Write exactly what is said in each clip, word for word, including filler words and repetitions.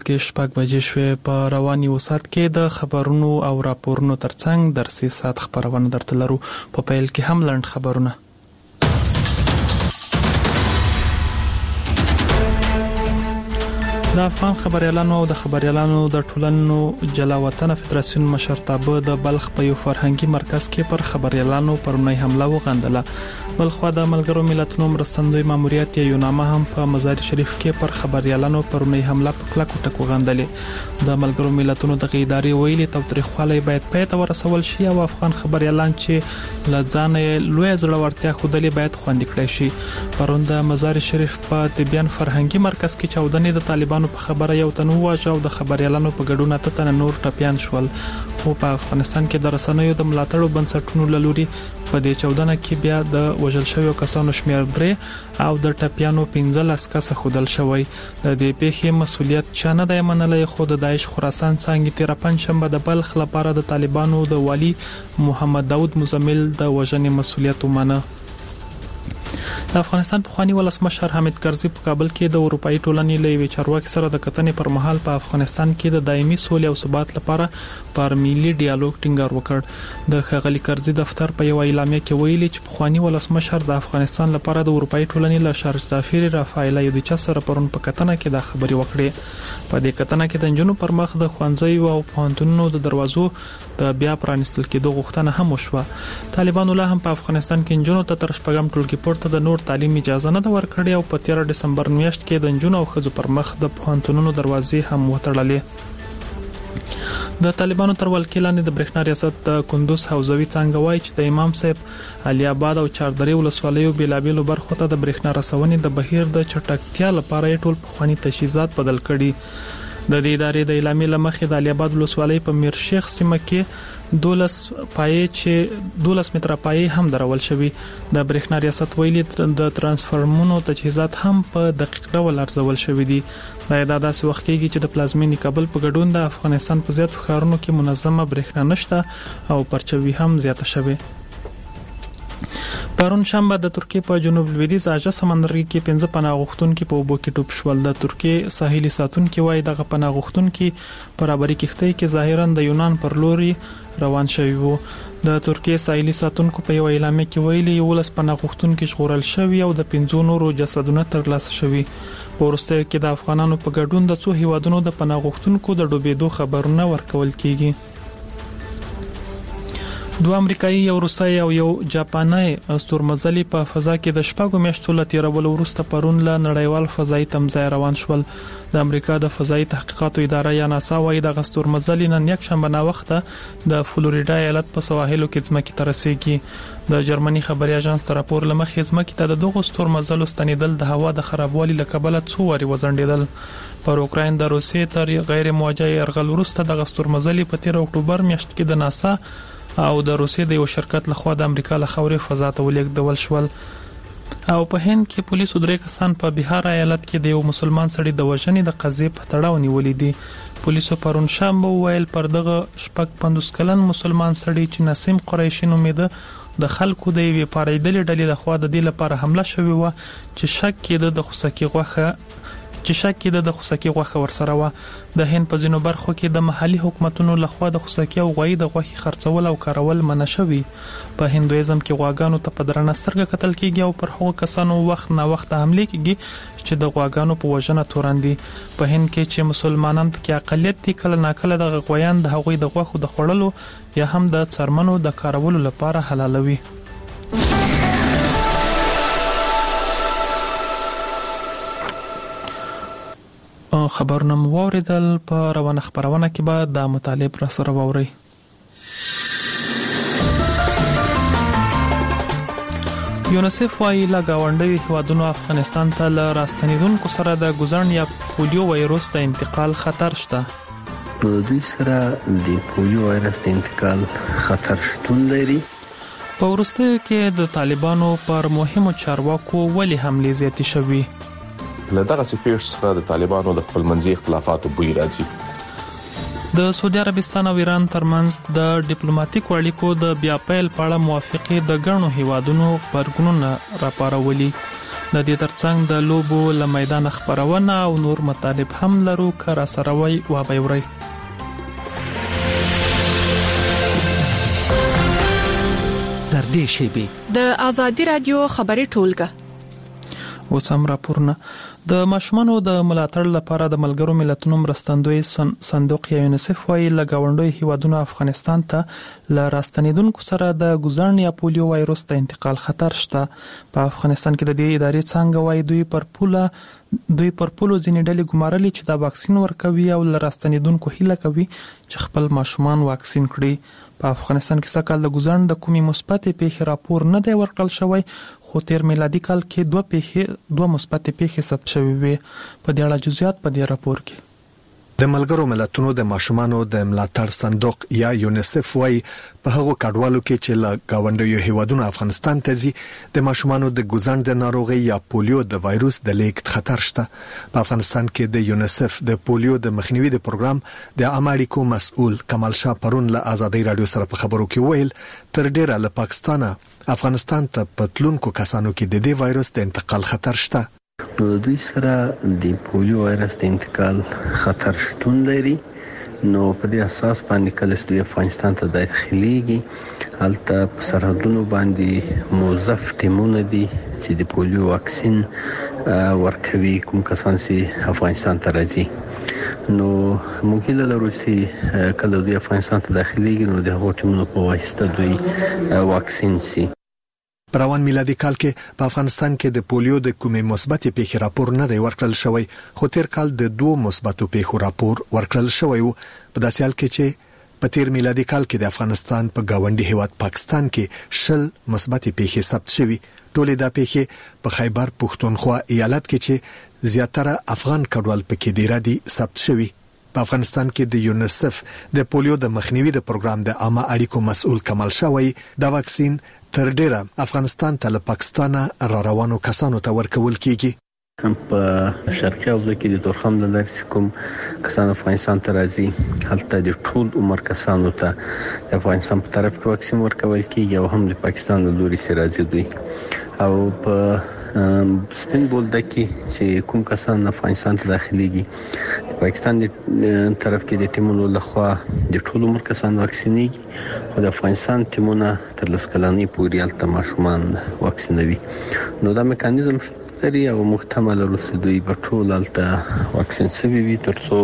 کې شپږ بجې شوې. په رواني وسات کې د خبرونو او راپورونو ترڅنګ درسي سات خبرونه درته لرو. په پیل کې هم لنډ خبرونه. د افغان خبريالانو او د خبريالانو د ټولنو جلا وطن فدراسیون مشرتابه د بلخ په یو فرهنګي مرکز کې پر خبريالانو پرونی حمله وغندله. بلخوا د ملګرو ملتونو مرستندوی ماموریت یو نامه هم په مزار شریف کې پر خبريالانو پرونی حمله په کلکو ټکو غندلې. د ملګرو ملتونو د ادارې ویلي تاوتریخوالی باید پای ته ورسول شي او افغان خبريالان چې لځان لوی زړورتیا خودلې باید خوندي کړي شي. پرون د مزار شریف په تبیان فرهنګي مرکز کې چودنې د طالبانو په خبره یو تنو واجو د خبريالانو په ګډون ته تن نور ټپيان شول. خو په افغانستان کې د رسنیو د ملاتړو بنسټونو لوري په دې چودنه کې بیا د وژل شویو کسانو شمېر درې او د ټپيانو پنځلس کس خودل شوی. د دې پیښې مسولیت چا نه دی منلای، خو د داعش خراسان څنګه تیر پنځشنبه د بلخ لپاره د طالبانو د والی محمد داود مزمل د وژنې مسولیت ومنه. د افغانستان پخوانی ولسمشر حامد کرزي په کابل کې د اروپאי ټولنې له یوې چارواکي سره د کتنې پر مهال په افغانستان کې د دایمي سولې او ثبات لپاره پر ملي ډیالوګ ټینګار وکړ. د ښاغلي کرزي دفتر په یو اعلامیه کې ویلي چې پخوانی ولسمشر د افغانستان لپاره د اروپאי ټولنې له شارجدافیر رافایل یودیچا سره پرون په کتنه کې د خبري وکړې. په دې کتنه کې د جنونو پر مخ د خوانځي او پوهنتونونو د دروازو د بیا پرانستل کېدو غوښتنه هم وشوه. طالبانو لا هم په افغانستان کې جنونو ته تر شپږم ټولګي پورته د نور تعلیم اجازه نه ورکړې او په تیر دسمبر میاشت کې د جنونو او ښځو پر مخ د پوهنتونونو دروازې هم وتړلې. د طالبانو تر ولکې لاندې د برېښنا ریاست د کندوز حوزوي څنګه وایي چې د امام صاحب علي آباد او چاردرې ولسوالیو بیلابیلو برخو ته د برېښنا رسونې د بهیر د چټکتیا لپاره ټول پخوانی تجهیزات بدل کړي. د دې ادارې د اعلامیې لمخې د علي آباد ولسوالۍ په میر شیخ سیمه کې دولس پایې چې دولس متره پایې هم درول شوی. د برېښنا ریاست ویلي د ترانسفارمونو تجهیزات هم په دقیق ډول ارزول شوی دي. دا د داسې وخت کېږي چې د پلازمینې کابل په ګډون د افغانستان په زیاتو ښارونو کې منظمه برېښنا نشته او پرچوي هم زیاته شوی. پرون شنبه د ترکیې په جنوب لویدیځ اژه سمندرګي کې پنځه پناه غوښتونکي په اوبو کې ټوپ شول. د ترکیې ساحلي ساتونکي وایي دغه پناه غوښتونکي برابري کښتۍ کې ظاهرا د یونان پر لوري روان شوي وو. د ترکیې ساحلي ساتونکو په یو اعلامیه کې ویلي یولس پناه غوښتونکي ژغورل شوي او د پنځو نورو جسدونه ترلاسه شوي. په وروستیو کې د افغانانو په ګډون د څو هیوادونو د پناه غوښتونکو د ډوبېدو خبرونه ورکول کیږي. دوه امریکایي یو روسي او یو جاپاني ستورمزلي په فضا کې د شپږو میاشتو له تیرولو وروسته پرون له نړیوال فضایي تمځای روان شول. د امریکا د فضایي تحقیقاتو اداره یا ناسا وايي د ستورمزلي نن یک شنبه نه وخته د فلوریډا ایالت په سواحلو کې ځمکې ته رسیږي. د جرمني خبري اژانس تر راپور لمخې ځمکې ته د دغو ستورمزلو ستنیدل د هوا د خرابوالي له کبله څو واري وزندیدل. پر اوکراین د روسیې تر غیر موجه يرغل وروسته د ستورمزلي په تیر اکتوبر میاشت کې د ناسا او د روسیې د یو شرکت لخوا د امریکا له خاورې فضا ته ولېږدول شول. او په هند کې پولیسو درې کسان په بهار ایالت کې د یو مسلمان سړي د وژنې د قضیې په تړاو نیولې دي. پولیسو پرون شنبه ویل پر دغه شپږ پنځوس کلن مسلمان سړي چې نسیم قریشي نومېده د خلکو د یوې پارېدلې ډلې لخوا د دې لپاره حمله شوې وه چې شک کېده د خوسکي غوښه چې شک کېده د خوسکي غوښه ورسره وه. د هند په ځینو برخو کې د محلي حکومتونو لخوا د خوسکي او غوایي د غوښې خرڅول او کارول منع شوي. په هندویزم کې غواګانو ته په درنه سترګه کتل کېږي او پر هغو کسانو وخت نه وخت حملې کېږي چې د غواګانو په وژنه تورن دي. په هند کې چې مسلمانان پکې اقلیت دي کله ناکله د غویان د هغوی د غوښو د خوړلو یا هم د څرمنو د کارولو لپاره حلالوي. خبرونه مو واوریدل. په روانه خبرونه کې به د مطالب را سره واوري. یونیسف وايي لا گاونډي هیوادونو افغانستان ته له راستنیدونکو سره د ګوزن یا پولیو وایروس د انتقال خطر شته. په دې سره د پولیو وایرس د انتقال خطر شتون لري. په وروستیو کې د طالبانو پر مهمو چارواکو ولې حملې زیاتې شوي. له دغه سپیش څخه د طالبانو د خپلمنځي اختلافاتو بوی راځي. د سعودي عربستان او ایران ترمنځ د ډیپلوماټیکو اړیکو د بیا پیل په اړه موافقې د ګڼو هیوادونو خبرګونونه راپارولي. د دې ترڅنګ د لوبو له میدان خبرونه او نور مطالب هم لرو که را سره وای و به وری. در دې شیبه د آزادی رادیو خبري ټولګه اوس هم راپورونه د ماشومانو د ملاتړ لپاره د ملګرو ملتونو مرستندوی صندوق یا یونیسف وايي لګاونډوي هیوادونو افغانستان ته ل راستنیدونکو سره د ګوزان یا پولیو وایروس ته انتقال خطر شته. په افغانستان کې د دې ادارې څنګه وايي دوی پر پوله دوی پر پولو ځینې ډلې ګمارلي چې دا واکسین ورکوي او ل راستنیدونکو هیله کوي چې خپل ماشومان واکسین کړي. په افغانستان کې سکهال د ګوزان د کومي مثبتې پیښې راپور نه دی ورکړل شوی، خو تیر میلادي کال کې دوه پیښې دوه مثبتې پیښې ثبت شوې وي. په دې اړه جزئیات په دې راپور کې. د ملګرو ملتونو د ماشومانو د ملاتړ صندوق یا یونیسف وايي په هغو کډوالو کې چې له گاونډیو هیوادونو افغانستان ته ځي د ماشومانو د ګوزان د ناروغي یا پولیو د وایروس د لیږد خطر شته. په افغانستان کې د یونیسف د پولیو د مخنیوي د پروګرام د امریکو مسؤل کمال شاه پرون له آزادۍ رادیو سره په خبرو کې ویل تر ډیره له پاکستانه افغانستان ته پتلونکو کسانو کې د دې وایروس د انتقال خطر شته. نو دوی سره د پولیو وایرس د انتقال خطر شتون لري. نو په دې اساس باندې کله چې افغانستان ته داخليږي هلته په سرحدونو باندې موظف ټیمونه دي چې د پولیو واکسین ورکوي کوم کسان چې افغانستان ته راځي. نو موږ له روسي کله د افغانستان ته داخليږي نو د هغو ټیمونو په واسطه دوی واکسین سي. په روان میلادي کال کې په افغانستان کې د پولیو د کومې مثبتې پیښې راپور نه دی ورکړل شوی، خو تیر کال د دوه مثبتو پیښو راپور ورکړل شوی وو. په داسې حال کې چې په تیر میلادي کال کې د افغانستان په گاونډي هیواد پاکستان کې شل مثبتې پیښې ثبت شوي. ټولې دا پیښې په خیبر پښتونخوا ایالت کې چې زیاتره افغان کډوال پکې ډیر دي ثبت شوي. په افغانستان کې د یونیسف د پولیو د مخنیوي د پروګرام د عامه اړیکو مسؤل کمال شاه وايي دا واکسین تر ډیره افغانستان ته له پاکستان را روانو کسانو ته ورکول کیږي. په شرقي حوزه کې د تورخم د لارې کوم کسان افغانستان ته راځي هلته د ټول عمر کسانو ته د افغانستان په طرف کې واکسین ورکول کیږي او هم د پاکستان له لوري سره راځي دوی. او په سپین بولده کې چې کوم کسان افغانستان ته داخليږي د پاکستان د طرف کې د ټیمونو لخوا د ټول عمر کسان واکسینېږي او د افغانستان ټیمونه تر لس کلنۍ پورې هلته ماشومان واکسینوي. نو دا میکانیزم لري او محتمل روسي دوی په ټول هلته واکسین سوي وي ترڅو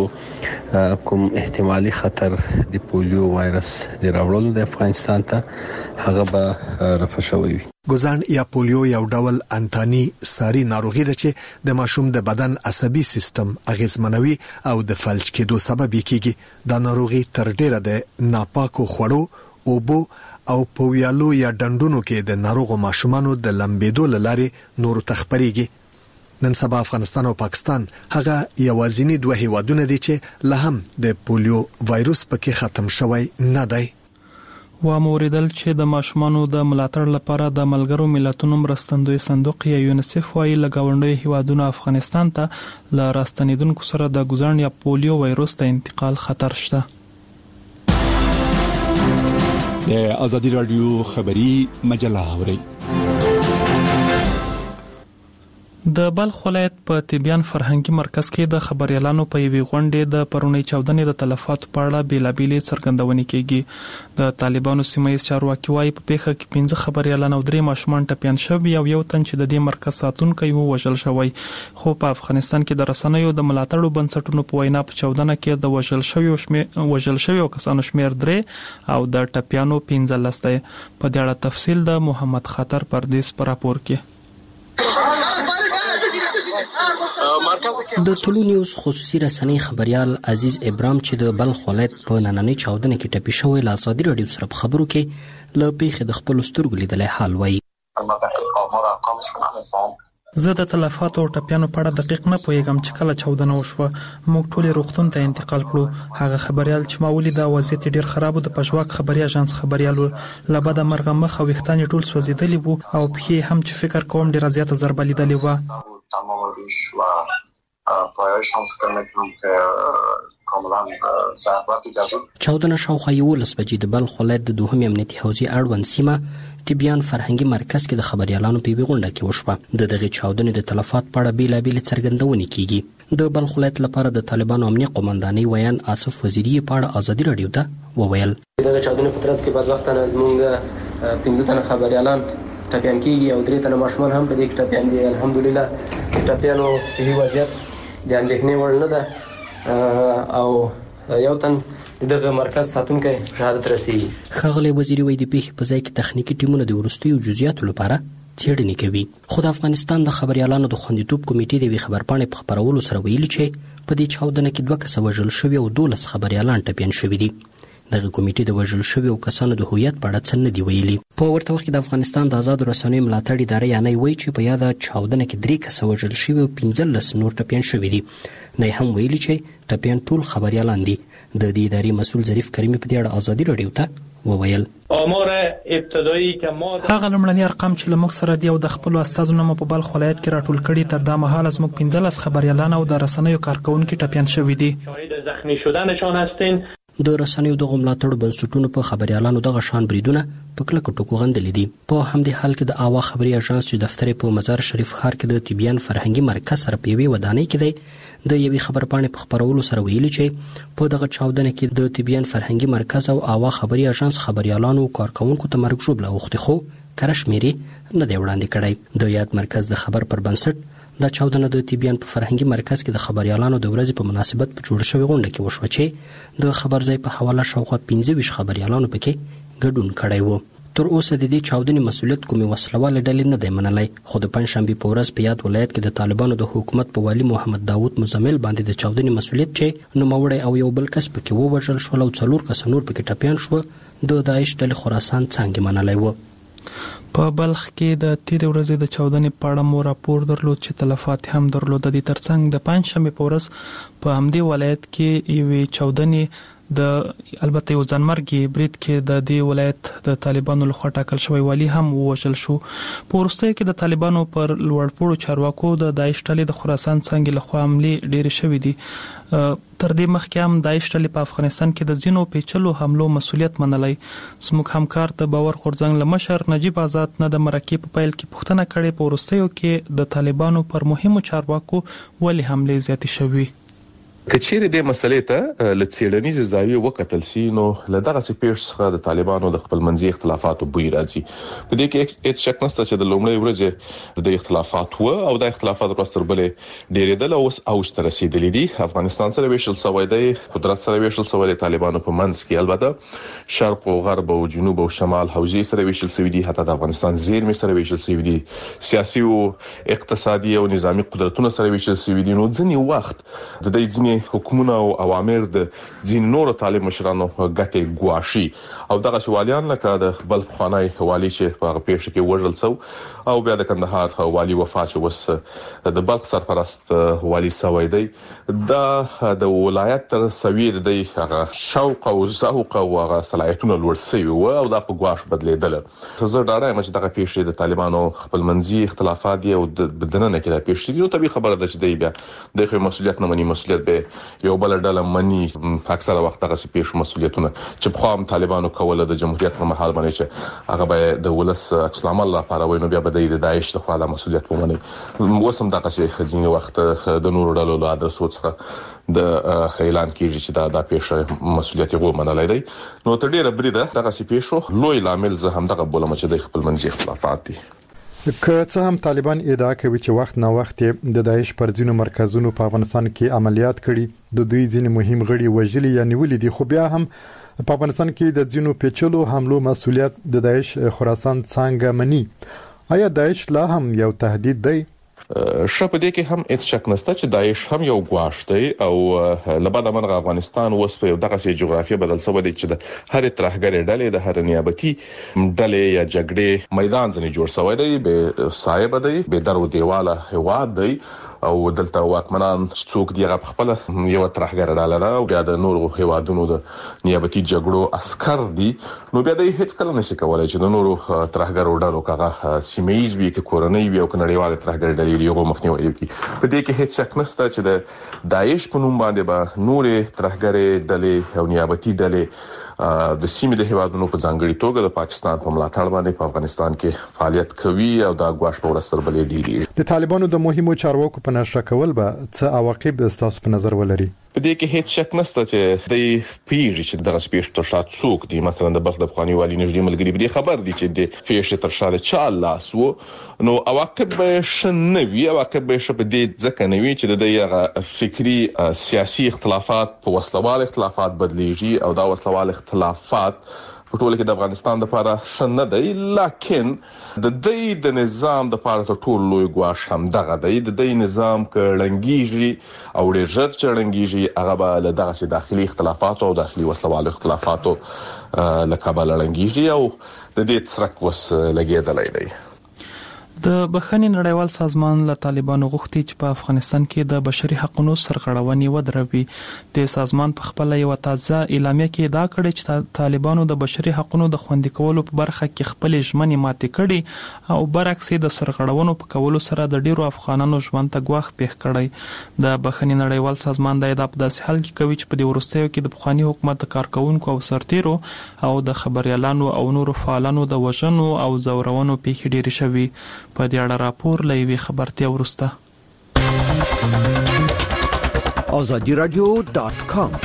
کوم احتمالي خطر د پولیو وایرس د راوړلو د افغانستان ته هغه به رفع شوی وي. ګوزان یا پولیو یو ډول انتاني ساري ناروغي ده چې د ماشوم د بدن عصبي سیستم اغیزمنوي او د فلج کېدو سبب کیږي. دا ناروغي تر ډیره د ناپاکو خوړو اوبو او په ویالو یا ډنډونو کې د ناروغو ماشومانو د لمبېدو لارې نور تخپريږي. نن سبا افغانستان او پاکستان هغه یوازینی دوه هیوادونه دي چې له هم د پولیو وایروس پکې ختم شوی نه دی. و موریدل چې د ماشومانو د ملاتړ لپاره د ملګرو ملتونو مرستندوی صندوق یا یونیسف وايي لګاونډوي هیوادونو افغانستان ته ل راستنیدونکو سره د ګوزان یا پولیو وایروس ته انتقال خطر شته. د آزادی رادیو خبری مجله اوري. د بلخ ولایت په تبیان فرهنګي مرکز کې د خبريالانو په یوې غونډې د پرونی چودنې د تلفاتو په اړه بیلابېلې څرګندونې کېږي. د طالبانو سیمایي چارواکي وايي په پیښه کې پنځه خبريالان او درې ماشومان ټپيان شوي او یو تن چې د دې مرکز ساتونکی وو وژل شوی. خو په افغانستان کې د رسنیو د ملاتړو بنسټونو په وینا په چودنه کې د وژل شویو شمیر وژل شویو کسانو شمیر درې او د ټپيانو پنځه لس دی. په دې اړه تفصیل د محمد خاطر پردیس پر راپور کې. د ټولو نیوز خصوصي رسنۍ خبريال عزیز ابراهیم چې د بلخ ولایت په نننۍ چاودنه کې ټپي شوی له آزادي رادیو سره په خبرو کې له پیښې د خپل سترګو لیدلای حال وایي. زه د تلفاتو او ټپيانو په اړه دقیق نه پوهیږم چې کله چاودنه وشوه موږ ټول روغتون ته انتقال کړو. هغه خبريال چې ما ولید د وضعیت ډیر خراب د پښواک خبري اژانس خبريال لبد مرغه مخ او وختان ټول سوځیدلی وو او په هم چې فکر کوم ډیر زیاته ضربه لیدلې و. تمام روش و پایش هم فکر میکنم که کاملا طالبان صحافت اجازه چاودنه شاوخوا یولس بجې د بلخ ولایت د دوهم امنیتي حوزې اړوند سیمه تبیان فرهنګي مرکز کې د خبريالانو په غونډه کې وشوه. د دغه چاودنې د تلفات په اړه بیلابیل څرګندونې کیږي. د بلخ ولایت لپاره د طالبانو امنیت قومندانۍ ویان آصف وزیری په اړه ازادي رادیو ته وویل. دغه چاودنې په ترڅ کې بعد وخت نه زموږ پنځه تنه خبريالان ټپيان کیږي او درې تنه ماشومان هم په دې کې ټپيان دي. الحمدلله ټپيانو صحي وضعیت د اندېښنې وړ نه ده او یو تن دغه مرکز ساتونکو شهادت رسیدي. خغلی وزیری وایي د پیښې په ځای کې تخنیکی ټیمونه د ورستیو جزئیاتو لپاره څېړنې کوي. خو د افغانستان د خبريالانو د خوندیتوب کمیټې د خبرپاڼې په خبرولو سره ویلي چې په دې چاودنه کې دوه کسه وژل شوي او دولس خبريالان ټپيان شوي دي. دغه کمیټې د وژل شوي او کسانو د هویت په اړه څه نه دی ویلي. په ورته وخت کې د افغانستان د آزاد رسنیو ملاتړ ادارې یانې وایي چې په یاده چاودنه کې درې کسه وژل شوي او پنځلس نور ټپيان شوي دي. نه هم ویلي چې ټپيان ټول خبريالان دي. د دې ادارې مسؤل ظریف کریمي په دې اړه ازادي رادیو ته وویل. آمار ابتدایی که ما هغه لمړني ارقام چې لمک سره دی او د خپل استادونو په بلخ ولایت کې راټول کړي تر دا مهال از موږ پنځلس خبريالان او د رسنیو کارکونکو ټپيان شوي دي. شاهد زخمی شدنشان هستین. د رسنیو د ملاتړ بنسټونو په خبريالانو دغه شان بریدونه په کلکو ټکو غندل دي. په همدې حال کې د اوا خبري اژانس چې دفتر په مزار شریف ښار کې د تبیان فرهنګي مرکز سره په وی ودانۍ کې دی د یوې خبرپاڼې په خبرولو سره ویلي چې په دغه چاودنه کې د تبیان فرهنګي مرکز او اوا خبري اژانس خبريالانو کارکونکو ته مرګ ژوبله وختي خو کرشمیري نه دی وړاندې کړی. د یاد مرکز د خبر پر بنسټ دا چاودنه د تبیان په فرهنګي مرکز کې د خبريالانو د ورځې په مناسبت په جوړ شوی غونډه کې وشو چې د خبر ځای په حواله شاوخوا پنځه ویشت خبريالانو پکې ګډون کړی وو. تر اوسه د دې چاودنې مسؤلیت کومې وسلواله ډلې نه دی منلی. خو د پنځشنبې په ورځ په یاد ولایت کې د طالبانو د حکومت په والي محمد داوود مزمل باندې د چاودنې مسؤلیت چې نوموړی او یو بل کس پکې ووژل شول او څلور کس نور پکې ټپيان شو د داعش ډلې خراسان څنګه منلی و. په بلخ کې د تیر ورځې د چاودنې په اړه مو راپور درلود چې تلفات هم درلود. د دې ترڅنګ د پنځشنبې په ورځ په همدې ولایت کې یوې چاودنې د البته یو ځانمرګي برید کې د دې ولایت د طالبانو لخوا ټاکل شوی والی هم ووژل شو. په وروستیو کې د طالبانو پر لوړپوړو چارواکو د داعش ډلې د خراسان څنګه لخوا حملې ډېرې شوې دي. تر دې مخکې هم داعش ډلې په افغانستان کې د ځینو پیچلو حملو مسؤلیت منلی. زموږ همکار د باور خورزنګ له مشر نجیب آزاد نه د مرکې په پیل کې پوښتنه کړې په وروستیو کې د طالبانو پر مهمو چارواکو ولې حملې زیاتې شوې. کچېرې د مسلې ته لڅېړنیز زاویه وکتل سي نو لدغه سپیش څخه د طالبانو د خپل منځي اختلافاتو بوی راځي. په دې کې هیڅ شک نشته چې د لومړۍ ورځې د اختلافات و او د اختلافات وروسته بلې ډېرېدل او اوج ته رسیدلې دي. افغانستان سره ویشل شوی دی، قدرت سره ویشل شوی دی، طالبانو په منځ کې البته شرق او غرب او جنوب او شمال حوزې سره ویشل شوی دي، حتی د افغانستان زیرمې سره ویشل شوی دي، سیاسي او اقتصادي او نظامی قدرتونو سره ویشل شوی دي. نو ځینې وخت د دې ځینې حکومتونه او اوامر د ځین نور طالب مشرانو ګټه ګواشي او دغه شوالیان لکه د بل خانای والی چې په پیښه کې وژل شو او بیا د کندهار والی وفات شو، وس د بلخ سرپرست والی سوي دی. دا د ولایت تر سوي دی هغه شوق او ذوق او هغه صلاحیتونه لوړ شوی و او دا په ګواش بدلیدل. زه دا رایم چې دغه پیښه د طالبانو خپل منځي اختلافات دي او د بدننه کې د پیښه دي. نو طبيعي خبره ده چې دی بیا د مسؤلیت نه مني، مسؤلیت به یو بل ډله مني. اکثره وخت هغه سپیش مسؤلیتونه چې په خام طالبانو کوله د جمهوریت په محل باندې چې هغه به د ولس اسلام الله لپاره وینو بیا به د داعش د خپل مسؤلیت ومني. وسم دغه شي خزینه وخت د نور ډلو له ادرسو څخه د اعلان کیږي چې دا د پیښه مسؤلیت یې ومنلای دی. نو تر ډیره بریده دغه سپیشو لوی لامل زه هم دغه بولم چې د خپل منځي اختلافات دي. که څه هم طالبان ادعا کوي چې وخت نه وخت د داعش پر ځینو مرکزونو په افغانستان کې عملیات کړي، د دوی ځینې مهم غړي وژلي یا نیولي دي، خو بیا هم په افغانستان کې د ځینو پیچلو حملو مسؤلیت د داعش خراسان څنګه مني. آیا داعش لا هم یو تهدید دی؟ شپه دې کې هم هیڅ شک نشته چې داعش هم یو ګواښ دی او لبعد من افغانستان اوس په دغه سي جغرافیه بدل شوی دی چې د هر ترهګر ډلې د هر نیابتي ډلې یا جګړې میدان ځنې جوړ شوی دی، به صاحب دی، به درو دیواله هواد دی او دلته واکمنان څوک دی غو خپل یو ترهګر ډاله ده او بیا د نورو هیوادونو د نیابتي جګړو عسكر دي نو بیا د هیڅ کله نشي کولای چې د نورو ترهګر ډالو کغه سیمایز وی کې کورنۍ وی او کنړیوال ترهګر ډلې یو مخنیوي کوي په دې کې هیڅ شک نشته چې د داعش په نوم باندې به نورې ترهګر ډلې او نیابتي ډلې د سیمې د هیوادونو په ځانګړي توګه د پاکستان په ملاتړ باندې په افغانستان کې فعالیت کوي او دا غواړي په ورسره بلې ډیری د طالبانو د مهمو چارواکو په نشه کول به څه عواقب ستاسو په نظر ولري په دې کې هیڅ شک نشته چې د پیژ چې دغه سپیش تر شات څوک دی مثلا د بلخ د افغاني والی نږدې ملګری به خبر دي چې د پیژ تر شاله چا لاس وو نو عواقب به شنوي عواقب به شپ دې ځکه نوي چې د دغه فکری سیاسي اختلافات په وسلوال اختلافات بدليږي او دا وسلوال اختلافات په ټول کې د افغانستان لپاره شنه دی لکه د دې د نظام د لپاره ټول لوی غواش هم دغه دی د دې نظام کړنګيږي او ډېر چړنګيږي هغه به له دغه داخلي اختلافات او داخلي وسلوال اختلافاتو لکه بلنګيږي او د دې ترک وس لګیدلای دی د بخښنې نړیوال سازمان له طالبانو غوښتي چې په افغانستان کې د بشري حقوقو سرغړونې ودروي د سازمان په خپل یو تازه اعلامیه کې دا کړی چې طالبانو د بشري حقوقو د خوندي کولو په برخه کې خپل ژمنې ماتې کړي او برعکس د سرغړونو په کولو سره د ډیرو افغانانو ژوند ته ګواښ پیښ کړی د بخښنې نړیوال سازمان د ادب داسې حل کې کوي چې په دې ورستیو کې د بخښنی حکومت د کارکونکو او سرتیرو او د خبريالانو او نورو فعالانو د وژنو او زورونو پیښې ډېرې شوي په دې اړه راپور لوي خبرتیا ورسته azadi radio dot com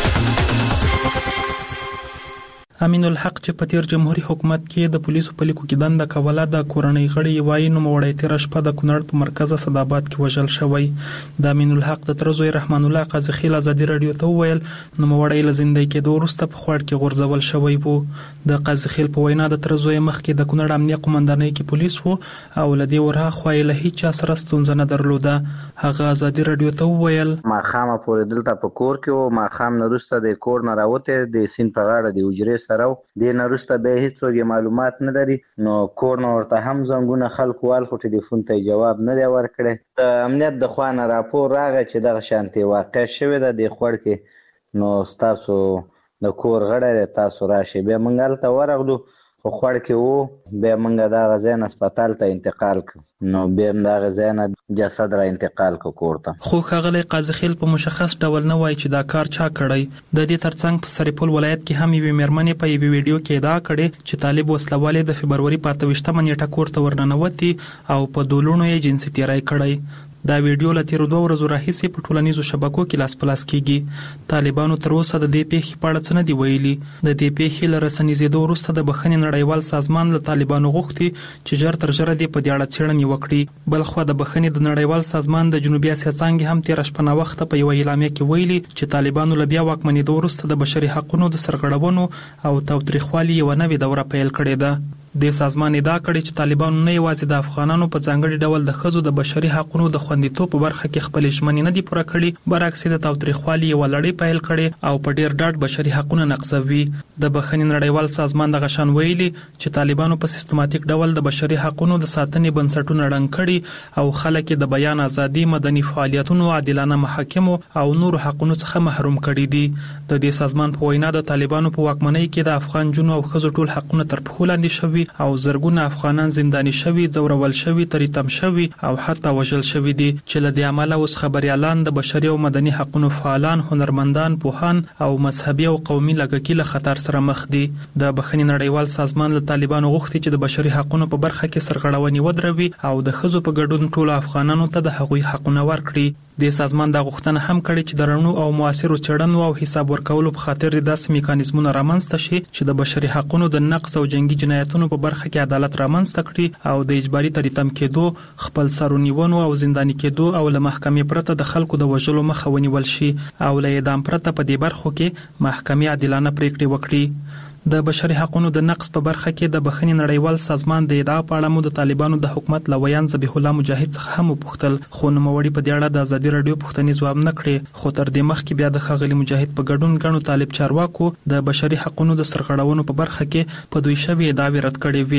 امین الحق چې په تیر جمهوریت حکومت کې د پولیسو په لیکو کې دنده کوله د کورنۍ غړي وایي نو موړی تیر شپه د کونړ په مرکز صداباد کې وژل شوی د امین الحق د ترزوی رحمان الله قاضي خیل ازادي رادیو ته ویل نو موړی لزندۍ کې د ورسته په خوړ کې غورځول شوی وو د قاضي خیل په وینا د ترزوی مخ کې د کونړ امنیه قومندانۍ کې پولیس وو او لدی ورها خوای له هیڅ سره ستونزه نه درلوده هغه ازادي رادیو ته ویل ما خامه پورې دلته په کور کې او ما خام نرسته د کور نه راوته د سین په غاړه د وجرې سره د نرسته به هیڅ معلومات نه لري نو کور نو ورته هم زنګونه خلکو وال خو ټلیفون ته جواب نه دی ورکړي ته امنیت د خوانه راپور راغی چې دغه شانتي واقع شوه د خوړ کې نو تاسو د کور غړي تاسو راشي به منګل ته ورغلو خو خوړ کې وو به منګه د غزین هسپتال ته انتقال ک نو به د غزین جسد را انتقال کو کوړه خو خغلی قاضي خیل په مشخص ډول نه وایي چې دا کار چا کړی د دې ترڅنګ په سریپول ولایت کې هم یو مېرمنې په یو ویډیو کې دا کړي چې طالب وسلواله د فبرवरी په اتوشتمه نیټه کوړه ورننوتی او په دولونو یې جنسي تیرای کړی دا ویډیو له تیر دوه ورځې راهیسې په ټولنیزو شبکو کې لاس پلاس کیږي طالبانو تر اوسه د دې پیښې په اړه څه نه دی ویلي د دې پیښې له رسنیزېدو وروسته د بخښنې نړیوال سازمان له طالبانو غوښتي چې ژر تر ژره دې په دې اړه څېړنې وکړي بل خو د بخښنې د نړیوال سازمان د جنوبي اسیا څنګه هم تیر شپه وخت په یو اعلامیه کې ویلي چې طالبانو له بیا واکمنېدو وروسته د بشري حقوقو د سرغړونو او تاوتریخوالي یو نوې دوره پیل کړې ده د سازمان ادعا کړې چې طالبانو نه یوازې د افغانانو په ځانګړي ډول د خزو د بشري حقوقو د خوندیتوب په برخه کې خپل ژمنې نه دي پوره کړې برعکس د تاوتریخوالي یو لړۍ پیل کړي او په ډیر ډاډ بشري حقوقو نقضوي د بخښنې نړیوال سازمان د غشان ویلي چې طالبانو په سیستماتیک ډول د بشري حقوقو د ساتنې بنسټونه ړنګ کړي او خلک د بیان ازادي مدني فعالیتونو عادلانه محاکمو او نور حقوقو څخه محروم کړي دي د دې سازمان په وینا د طالبانو په واکمنۍ کې د افغان جنو او خزو ټول حقوقونه تر پښو لاندې شوي او زرګونه افغانان زنداني شوي زورول شوي تریتم شوي او حتی وژل شوي دي چې له دې عمله اوس خبريالان د بشري او مدني حقوقو فعالان هنرمندان پوهان او مذهبي او قومي لګکی له خطر سره مخ دي د بخښنې نړیوال سازمان له طالبانو غوښتي چې د بشري حقوقو په برخه کې سرغړونې ودروي او د خزو په ګډون ټول افغانانو ته د حقوقي حقوقونه ورکړي د سازمان د غوښتنه هم کړې چې د رڼو او موثرو چړنو او حساب ورکولو په خاطر داسې میکانیزمونه رامنځته شي چې د بشري حقوقو د نقض او جنگي جنایتونو په برخه کې عدالت رامنځته کړي او د اجباري تریتم کېدو خپل سرونیونو او زنداني کېدو او له محکمې پرته د خلکو د وژلو مخه ونیول شي او له اعدام پرته په دې برخو کې محکمې عادلانه پریکړې وکړي د بشري حقوقو د نقض په برخه کې د بخښنې نړیوال سازمان د ادعا په اړه مو د طالبانو د حکومت لویان ذبیح الله مجاهد څخه هم وپوښتل خو نوموړي په دې اړه د ازادي رادیو پوښتنې ځواب نه کړې خو تر دې مخکې بیا د ښاغلي مجاهد په ګډون غنو طالب چارواکو د بشري حقوقو د سرغړونو په برخه کې په دوی شوی ادعاوې رد کړې وې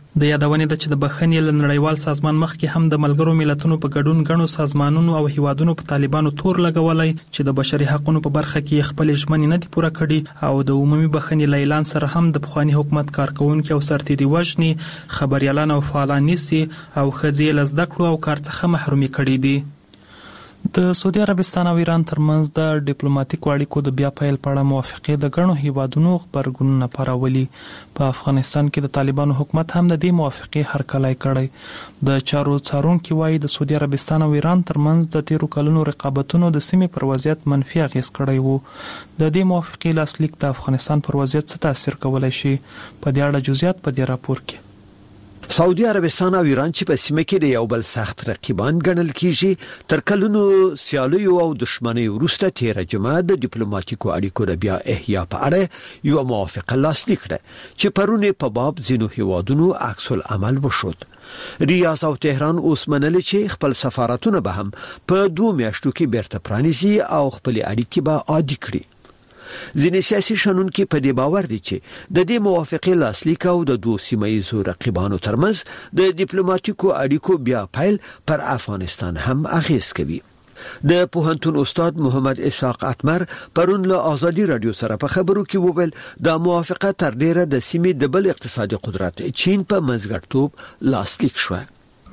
د یادونې د چې د بخښنې له نړیوال سازمان مخکې هم د ملګرو ملتونو په ګډون غنو سازمانونو او هیوادونو په طالبانو تور لګولای چې د بشري حقوقو په برخه کې خپل ژمنې نه دي پوره کړې او د عمومي بخښنې له اعلان سره هم د پخوانی حکومت کارکونکو او سرتیري وژني خبريالان او فعالان نيسي او خزي له زده کړو او کار څخه محرومي کړي دي. د سعودي عربستان او ایران ترمنځ د ډیپلوماټیکو اړیکو د بیا پیل په اړه موافقه د غنو هیوادونو خبرګونونه پراولي. په افغانستان کې د طالبانو حکومت هم د دې موافقه هرکلی کړی. د چارو څارونکو وايي د سعودي عربستان او ایران ترمنځ د تیرو کلونو رقابتونو د سیمې پر وضعیت منفي اغیز کړی وو. د دې موافقه لاسلیک د افغانستان پر وضعیت څه تاثیر کولای شي؟ په دې اړه جزئیات په دې راپور کې. سعودي عربستان او ایران چې په سیمه کې د یو بل سخت رقیبان ګڼل کیږي تر کلونو سیالیو او دښمنۍ وروسته تیر جمعه د ډیپلوماټیکو اړیکو د بیا احیا په اړه یو موافقه لاسلیک کړه چې پرونه په باب ځینو هیوادونو عکس العمل وشود. ریاض او تهران اوس منل چې خپل سفارتونه به هم په دوه میاشتو کې بیرته پرانیزي او خپل اړیکې به عادي کړي. ځینې سیاسي شنونکي په دې باور دي چې د دې موافقې لاسلیک او د دوه سیمایي رقیبانو ترمنځ د ډیپلوماټیکو اړیکو بیا پیل پر افغانستان هم اغیز کوي. د پوهنتون استاد محمد اسحاق اتمر پرون له آزادي رادیو سره په خبرو کې وویل د موافقه تر ډیره د سیمې د بل اقتصادي قدرت چین په منځګړیتوب لاسلیک شو.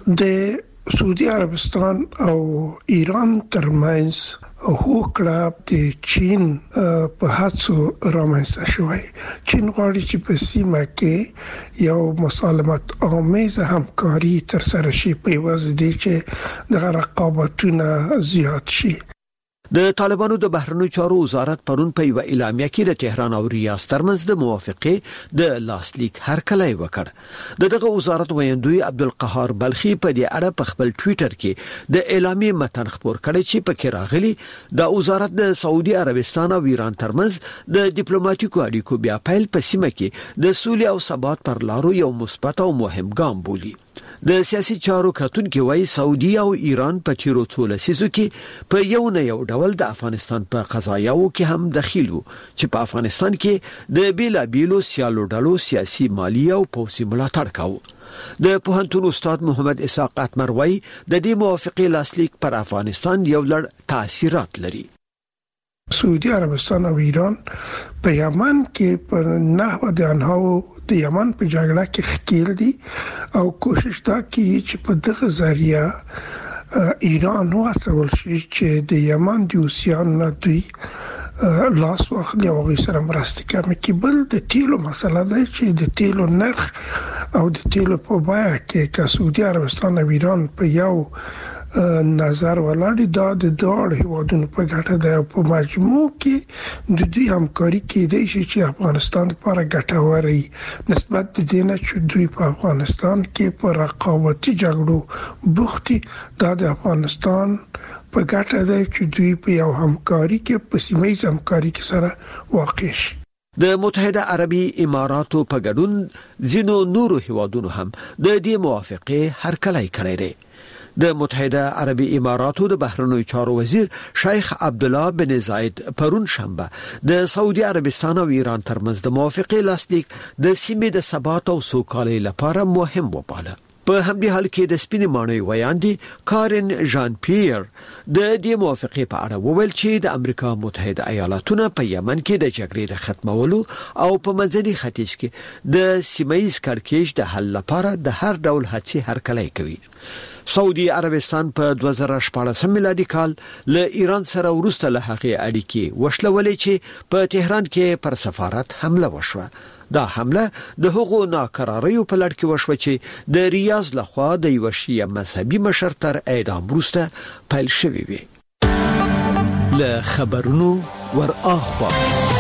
د سعودي عربستان او ایران ترمنځ هوکړه د چین په هڅو رامنځته شوی. چین غواړي چې په سیمه کې یو مسالمت آمیز همکاري ترسره شي په واسطه دي چې د رقابتونه زیات شي. د طالبانو د بهرنیو چارو وزارت پرون په یو اعلامیه کې د تهران او ریاض ترمنځ د موافقه د لاسلیک هرکلی وکړ. دغه وزارت ویاندوی عبدالقهار بلخی په دې اړه په خپل ټوئیټر کې د اعلامیې متن خبر کړی چې پکې راغلي د وزارت د سعودي عربستان او ایران ترمنځ د ډیپلوماټیکو اړیکو بیا پیل په سیمه کې د سولې او ثبات پر لارو یو مثبت او مهم ګام بولي. د سیاسي چارو کتونکو وايي سعودي او ایران په تیرو څو لسیزو کې په یو نه یو ډول د افغانستان په قضایاو کې هم دخیل وو چې په افغانستان کې د بیلابیلو سیالو ډلو سیاسي مالی او پوځي ملاتړ کاوه. د پوهنتون استاد محمد اسحاق اتمر وايي د دې موافقه لاسلیک پر افغانستان یو لړ تاثیرات لري. سعودي عربستان او ایران په یمن کې په نحو د انهاو د یمن په جګړه کې ښکیل دي او کوشش دا کوي چې په دغه ذریعہ ایران واسول شي چې د یمن د اوسیان نه دوی لاس واخلي او غوښتل سره مرسته کوي. کې بل د تیلو مسله ده چې د تیلو نرخ او د تیلو په بیه کې که سعودي عربستان او ایران په یو نظر ولاړ دا د دوه هیوادونو په ګټه ده او په مجموع کې د دوی همکاري کېدای شي چې افغانستان لپاره ګټوره نسبت د دې نه چې دوی په افغانستان کې په رقابتي جګړو بوختي دا د افغانستان په ګټه ده چې دوی په یو همکاري کې په سیمه ییز همکاري کې سره واقع شي. د متحده عربي اماراتو په ګډون ځینو نورو هیوادونو هم د دې موافقه هرکلی کړی دی. د متحده عربي اماراتو د بهرنیو چارو وزیر شیخ عبد الله بن زاید پرون شنبه د سعودي عربستان او ایران ترمنځ د موافقه لاسلیک د سیمې د ثبات او سوکالۍ لپاره مهم وباله. په همدې حال کې د سپینې ماڼۍ ویاندې کارن ژان پیر د دې موافقه په اړه وویل چې د امریکا متحده ایالاتونه په یمن کې د جګړې د ختمولو او په منځني ختیځ کې د سیمایي کړکېچ د حل لپاره د هر ډول هڅې هرکلی کوي. سعودي عربستان په دوه زره شپاړس میلادي کال له ایران سره وروسته له هغې اړیکې وشلولې چې په تهران کې پر سفارت حمله وشوه. دا حمله د هغو ناکراریو په لړ کې وشوه چې د ریاض لخوا د یو شیعه مذهبي مشر تر اعدام وروسته پیل شوې وي. له خبرونو ور اخوا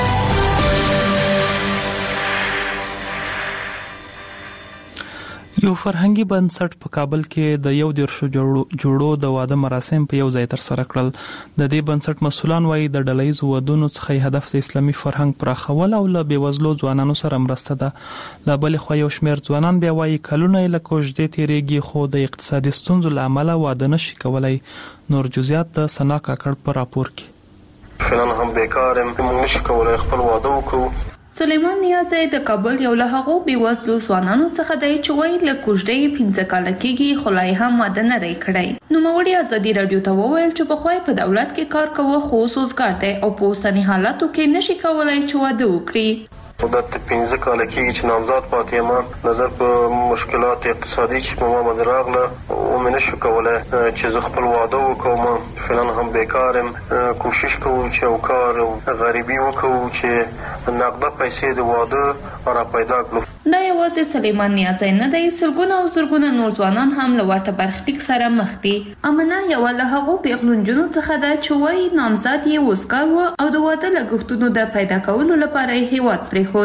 یو فرهنګي بنسټ په کابل کې د یو دیرشو جوړو د واده مراسم په یو ځای تر سره کړل. د دې بنسټ مسؤلان وايي د ډلهییز ودونو څخه هدف د اسلامي فرهنګ پراخول او له بیوزلو ځوانانو سره مرسته ده. له بلې خوا یو شمېر ځوانان بیا وايي کلونه یې له کوژدې تیریږي خو د اقتصادي ستونزو له امله واده نشي کولای. نور جزئیات د سنا کاکړ په راپور کې. فعلا هم بیکار هم موږ نشي کولای خپل واده وکړو. سلیمان نیازی د کابل یو له هغو بېوزلو ځوانانو څخه دی چې وایي له کوژدې پنځه کاله کېږي خو لا یې هم واده نه دی کړی. نوموړي ازادي راډیو ته وویل چې پخوا یې په دولت کې کار کوه خو اوس وزګار دی او په اوسني حالاتو کې نشي کولی چې واده وکړي. مدت پنځه کاله کېږي چې نامزاد پاتې یم. نظر په مشکلات اقتصادي چې په ما باندې راغله ومې نشو کولی چې زه خپل واده وکړم. فعلا هم بیکار یم. کوشش کوو چې یو کار غریبي وکړو چې نقده پیسې د واده را پیدا کړو. دا یوازې سلیمان نیازی نه دی، سلګونه او زرګونه نور ځوانان هم له ورته برخلیک سره مخ دي. امنه یوه له هغو پیغلو نجونو څخه ده چې وایي نامزاد یې وزګار و او د واده لګښتونو د پیدا کولو لپاره یې هیواد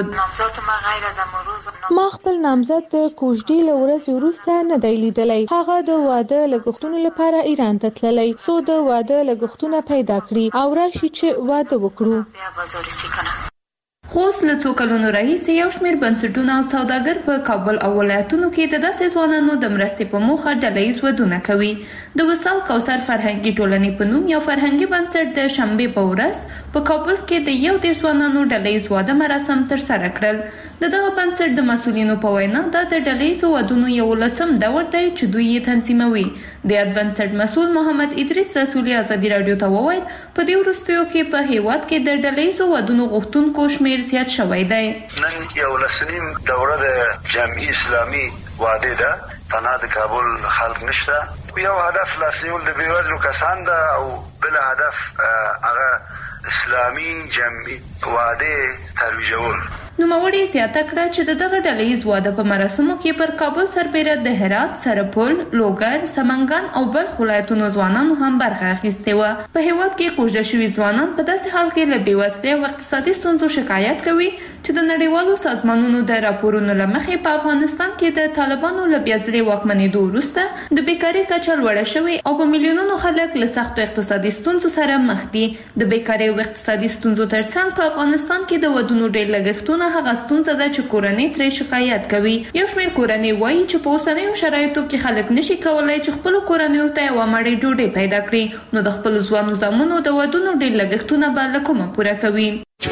پرېښود. ما خپل نامزد د کوژدې له ورځې وروسته نه دی لیدلی. هغه د واده لګښتونو لپاره ایران ته تللی څو د واده لګښتونه پیدا کړي او راشي چې واده وکړو. خو اوس له څو کلونو راهیسې یو شمېر بنسټونه او سوداګر په کابل او ولایتونو کې د داسې ځوانانو د مرستې په موخه ډلهییز ودونه کوي. د وصال کوثر فرهنګي ټولنې په نوم یو فرهنګي بنسټ د شنبې په ورځ په کابل کې د یو دېرش ځوانانو ډلهییز واده مراسم ترسره کړل. د دغه بنسټ د مسؤلینو په وینا دا د ډلهییزو ودونو یولسم دور دی چې دوی یې تنظیموي. د یاد بنسټ مسؤل محمد ادریس رسولي ازادي راډیو ته وویل په دې وروستیو کې په هیواد کې د ډلهییزو ودونو غوښتونکو شمېر زیات شوی دی. نن یو لسنیم دوره د جمعي اسلامي واده ده. تنها د کابل خلق نشته. یو هدف لاسنیول د بېوزلو کسان ده او بل هدف هغه اسلامي جمعي واده ترویجول. نوموړي زیاته کړه چې د دغه ډلهییز واده په مراسمو کې پر کابل سربېره د هرات، سرپل، لوګر، سمنګان او بلخ ولایتونو ځوانانو هم برخه اخیستې وه. په هیواد کې کوژده شوي ځوانان په داسې حال کې له بېوزلۍ او اقتصادي ستونزو شکایت کوي چې د نړیوالو سازمانونو د راپورونو له مخې په افغانستان کې د طالبانو له بېځلې واکمنېدو وروسته د بیکارۍ کچه لوړه شوې او په میلیونونو خلک له سختو اقتصادي ستونزو سره مخ دي. د بیکارۍ او اقتصادي ستونزو ترڅنګ په افغانستان کې د ودونو ډېر لګښتونه هغه ستونزه ده چې کورنۍ ترې شکایت کوي. یو شمېر کورنۍ وایي چې په اوسنیو شرایطو کې خلک نشي کولی چې خپلو کورنیو ته یوه مړۍ ډوډۍ پیدا کړي، نو د خپلو ځوانو زامنو د ودونو ډېر لګښتونه به له کومه پوره کوي.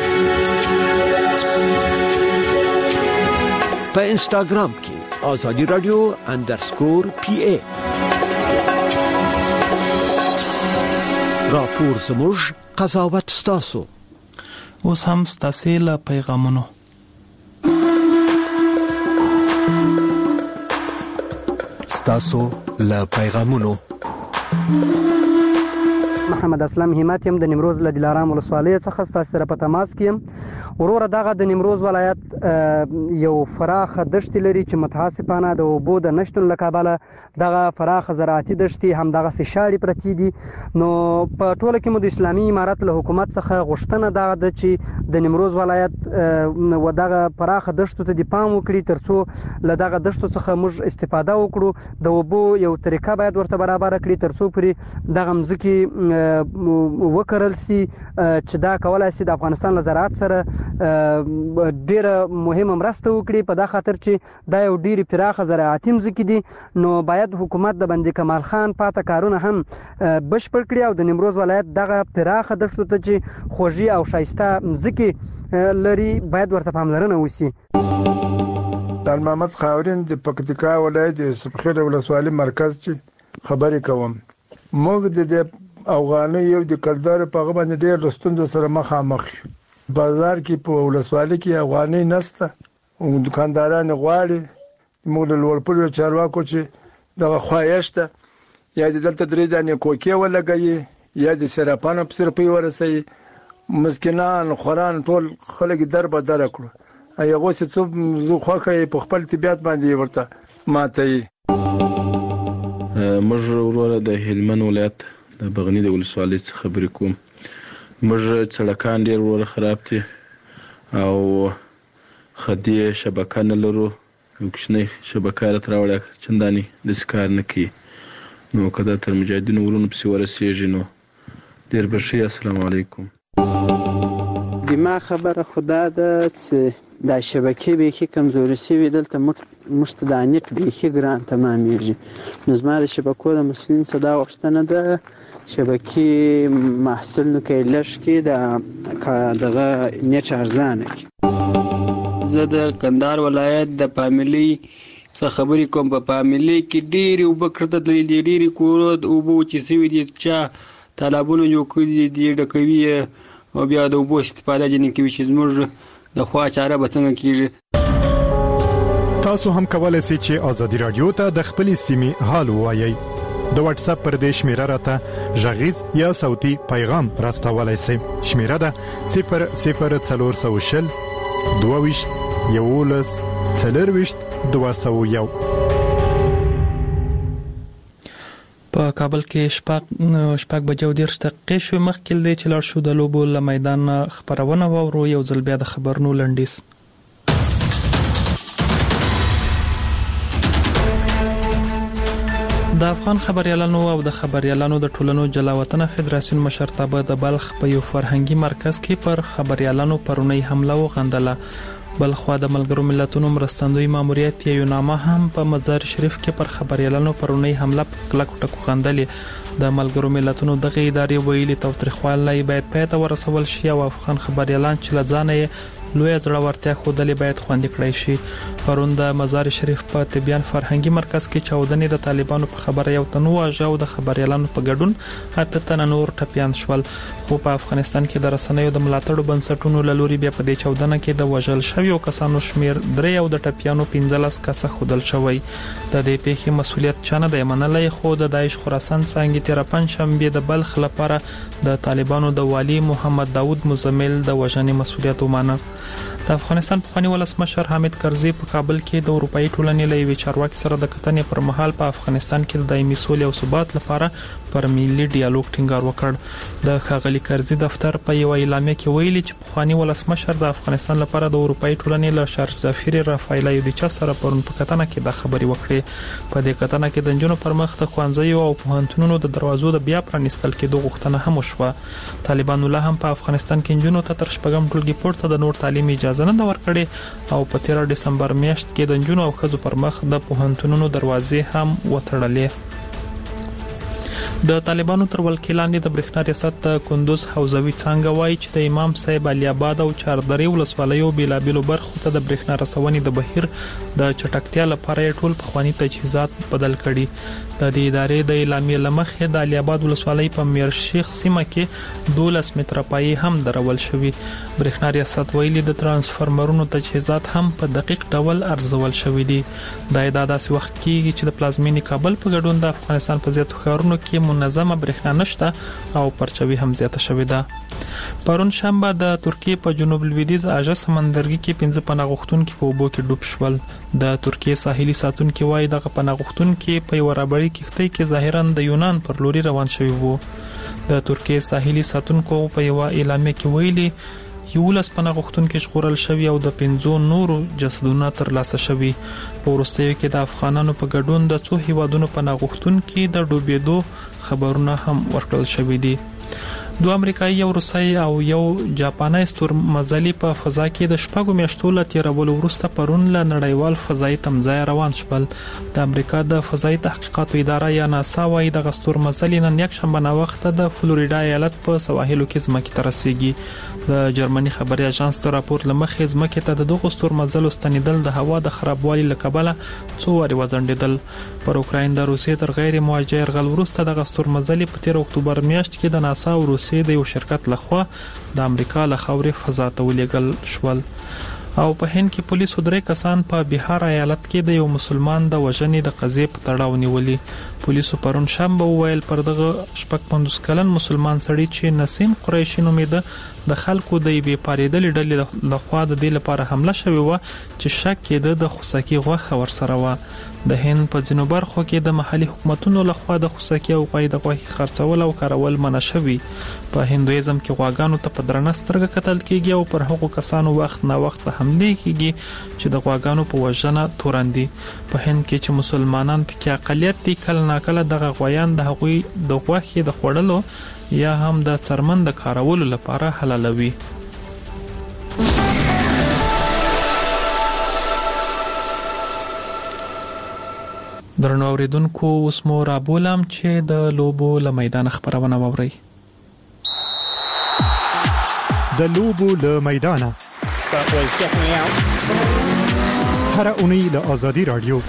په انسټاګرام کې آزادي رادیو انډرسکور پی ای راپور زموږ قضاوت ستاسو. اوس هم ستاسې له پیغامونو. ستاسو له پیغامونو. محمد اسلام همت يم د نیمروز له دلارام ولسوالۍ څخه ستاسو سره په تماس کې یم. وروره دغه د نیمروز ولایت یو فراخه دښتې لري چې متاسفانه د اوبو د نشتون له کبله دغه فراخه زراعتي دښتې همدغسې شاړې پرتې دي. نو په ټوله کې مو د اسلامي امارت له حکومت څخه غوښتنه دغه ده چې د نیمروز ولایت و دغه فراخه دښتو ته د پام وکړي تر څو له دغه دښتو څخه موږ استفاده وکړو. د اوبو یو طریقه باید ورته برابره کړي تر څو پورې دغه مځکې وکرل سي چې دا کولای سي د افغانستان له زراعت سره ډیره مهمه مرسته وکړي. په دا خاطر چې دا یو ډیره پراخه زراعتي مځکې دي، نو باید حکومت د بندي کمال خان پاته کارونه هم بشپړ کړي او د نیمروز ولایت دغه پراخه دښتو ته چې خوږې او ښایسته مځکې لري باید ورته پاملرنه وشي. دان محمد خاورین د پکتیکا ولایت د یوسفخیل ولسوالۍ مرکز چې خبرې کوم. موږ د دې افغاني یو د کلدار په غو باندې ډېر رستوندو سره مخامخ بازار کې په ولسوالۍ کې افغاني نسته او دکانداران غواړي موږ له لوړپوړو چارواکو چې دغه خواهش ده یا د دلته درې دانې کوکې ولګوي یا د سراپانو په سرپی ورسوي. مسکینان خوران ټول خلک در به در کړو. هغه چې څو زو خوخه په خپل طبيعت باندې ورته ماتي. موږ وروره د هلمند ولایت د بغنی د ولسوالۍ څخه خبرې کوم. موږ سړکان ډېر وروره خراب دي او خدي شبکه نه لرو. یو کوچنی شبکه راته راوړه چندانې داسې کار نه کوي. نو که دا تر مجاهدینو ورونو پسې ورسېږي نو ډېر به ښه. السلام علیکم. ما خبره خدا ده چې دا شبکې بیخي کمزوري شوي دلته موږ ته دا نیټ بیخي ګران تمامیږي. نو زما د شبکو د مسؤلین څخه دا غوښتنه ده شبکې محصول نو کوي لږ کړي دغه نیټ ارزانه کړي. زه د کندهار ولایت د فامیلی څخه خبرې کوم. په فامیلی کې ډېرې اوبه کړته تللي دي، ډېرې کورونه د اوبو وچې سوي دي، چا تالابونه جوړ کړي دي، ډکوي او بیا د اوبو استفاده ځینې کوي چې زموږ د خوا چاره به څنګه کېږي. تاسو هم کولای شئ چې ازادي رادیو ته د خپلې سیمې حال ووایئ. د واتس اپ پر دې شمیره راته غږیز یا صوتي پیغام راستولای شئ. شمیره ده صفر صفر څلور سوه شل دوه ویشت یولس څلور ویشت دوه سوه یو. په کابل کې شپږ شپږ بجو دېرش دقیقې شوې. مخکې دی چې لاړ شو د لوبو له میدان خبرونه واورو. یو ځل بیا د خبرونو لنډیز. د افغان خبريالانو او د خبريالانو د ټولنو جلاوطن فدراسیون مشرتابه د بلخ په یو فرهنګي مرکز کې پر خبريالانو پرونی حمله وغندله. بلخوا د ملګرو ملتونو مرستندوی ماموریت یو نامه هم په مزار شریف کې پر خبريالانو پرونی حمله په کلک ټکو غندلې. د ملګرو ملتونو دغه ادارې ویلي تاوتریخوالی باید پای ته ورسول شي او افغان خبريالان چې لځانه لوی زړورتیا خودلې باید خوندې کړی شي. پرون د مزار شریف په طبيان فرهنګي مرکز کې چاودنې د طالبانو په خبره یو تنو واژو د خبريالانو په ګډون اته تن نور ټپيان شول. خو په افغانستان کې د رسنیو د ملاتړو بنسټونو له لوري بیا په دې چاودنه کې د وژل شویو کسانو شمیر درې او د ټپيانو پنځلس کسه خودل شوی. د دې پیښې مسولیت چانه د منلای خو د داعش خراسان څنګه تیر پنځ شنبه د بلخ لپاره د طالبانو د والی محمد داوود مزمل د وژنې مسولیت ومانه. د افغانستان پخوانی ولسمشر حامد کرزي په کابل کې د اروپאי ټولنې له یوې چارواکي سره د کتنې پر مهال په افغانستان کې د دایمي سولې او ثبات لپاره پر ملي ډیالوګ ټینګار وکړ. د ښاغلي کرزي دفتر په یو اعلامیه کې ویلي چې پخوانی ولسمشر د افغانستان لپاره د اروپאי ټولنې له شارجزافیر رافایل یودیچا سره پرون په کتنه کې د خبري وکړې. په دې کتنه کې د نجونو پر مخ د خوانځي او پوهنتونونو د دروازو د بیا پرانیستل کېدو غوښتنه هم وشوه. طالبانو له هم په افغانستان کې نجونو ته تر شپږم ټولګي پورته د نور تعلیم اجازه نه ورکړي او په تیر دسمبر میاشت کې د نجونو او ښځو پر مخ د پوهنتونونو دروازې هم وتړلې. د طالبانو تر ولکې لاندې د برېښنا ریاست کندوز حوزوي څنګه وایي چې د امام صاحب علي آباد او چاردرې ولسوالیو بیلابیلو برخو ته د برېښنا رسونې د بهیر د چټکتیا لپاره ټول پخوانی تجهیزات بدل کړي. د دې ادارې د اعلامیې لمخې د علي آباد ولسوالۍ په میرشیخ سیمه کې دولس متره پای هم درول شوی. برېښنا ریاست ویلي د ترانسفارمرونو تجهیزات هم په دقیق ډول ارزول شوی دي. دا داسې وخت کېږي چې د پلازمینې کابل په ګډون د افغانستان په زیاتو ښارونو کې منظمه برېښنا نشته او پرچوي هم زیاته شوې ده. پرون شنبه د ترکیې په جنوب لویدیځ اژه سمندرګي کې پنځه پناه غوښتونکي په اوبو کې ډوب شول. د ترکیې ساحلي ساتونکي وایي دغه پناه غوښتونکي په یو رابړی کښتۍ کې ظاهرا د یونان پر لوري روان شوي وو. د ترکیې ساحلي ساتونکو په یو اعلامیه کې ویلي یولس پناه غوښتونکي ژغورل شوي او د پنځو نورو جسدونه ترلاسه شوي. په وروستیو کې د افغانانو په ګډون د څو هیوادونو پناه غوښتونکي د ډوبېدو خبرونه هم ورکړل شوي دي. دوه امریکایي او روسي او یو جاپاني ستورمزلي په فضا کې د شپږو میاشتو له تیرولو وروسته پرون له نړیوال فضایي تمځای روان شول. د امریکا د فضایي تحقیقاتو اداره یا ناسا وايي د ستورمزلي نن یک شنبه نه وخت د فلوریدا ایالت په سواحلو کې ځمکې ته رسیږي. د جرمني خبري اژانس د راپور لمخې ځمکې ته د دغو ستورمزلو ستنیدل د هوا د خرابوالي له کبله څو واري وځنډیدل. پر اوکراین د روسیې تر غیر موجه يرغل وروسته د ستورمزلي په تیر اکتوبر میاشت کې د ناسا او روسیې د یو شرکت لخوا د امریکا له خاورې فضا ته ولېږل شول. او په هند کې پولیسو درې کسان په بهار ایالت کې د یو مسلمان د وژنې د قضیې په تړاو نیولي. پولیسو پرون شنبه وویل پر دغه شپږ پنځوس کلن مسلمان سړی چې نسیم قریشي نومیده د خلکو د یوې پاریدلې ډلې لخوا د دې لپاره حمله شوې و چې شک کېده د خوسکي غوښه ورسره و. د هند په ځینو برخو کې د محلي حکومتونو لخوا د خوسکي او غوښې د غوښې خرڅول او کارول منع شوی. په هندویزم کې غواګانو ته په درنه سترګه کتل کېږي او پر هغو کسانو وخت نه وخت حملې کېږي چې د غواګانو په وژنه تورندي. په هند کې چې مسلمانان پکې اقلیت دي کله ناکله دغه غویان د هغوی د غوښې د خوړلو یا هم د څرمن د کارولو لپاره حلالوي. درنو اوریدونکو اوس مو رابولم چې د لوبو له میدان خبرونه ووري. د لوبو له میدانه but was definitely out. هر اونۍ د ازادي رادیو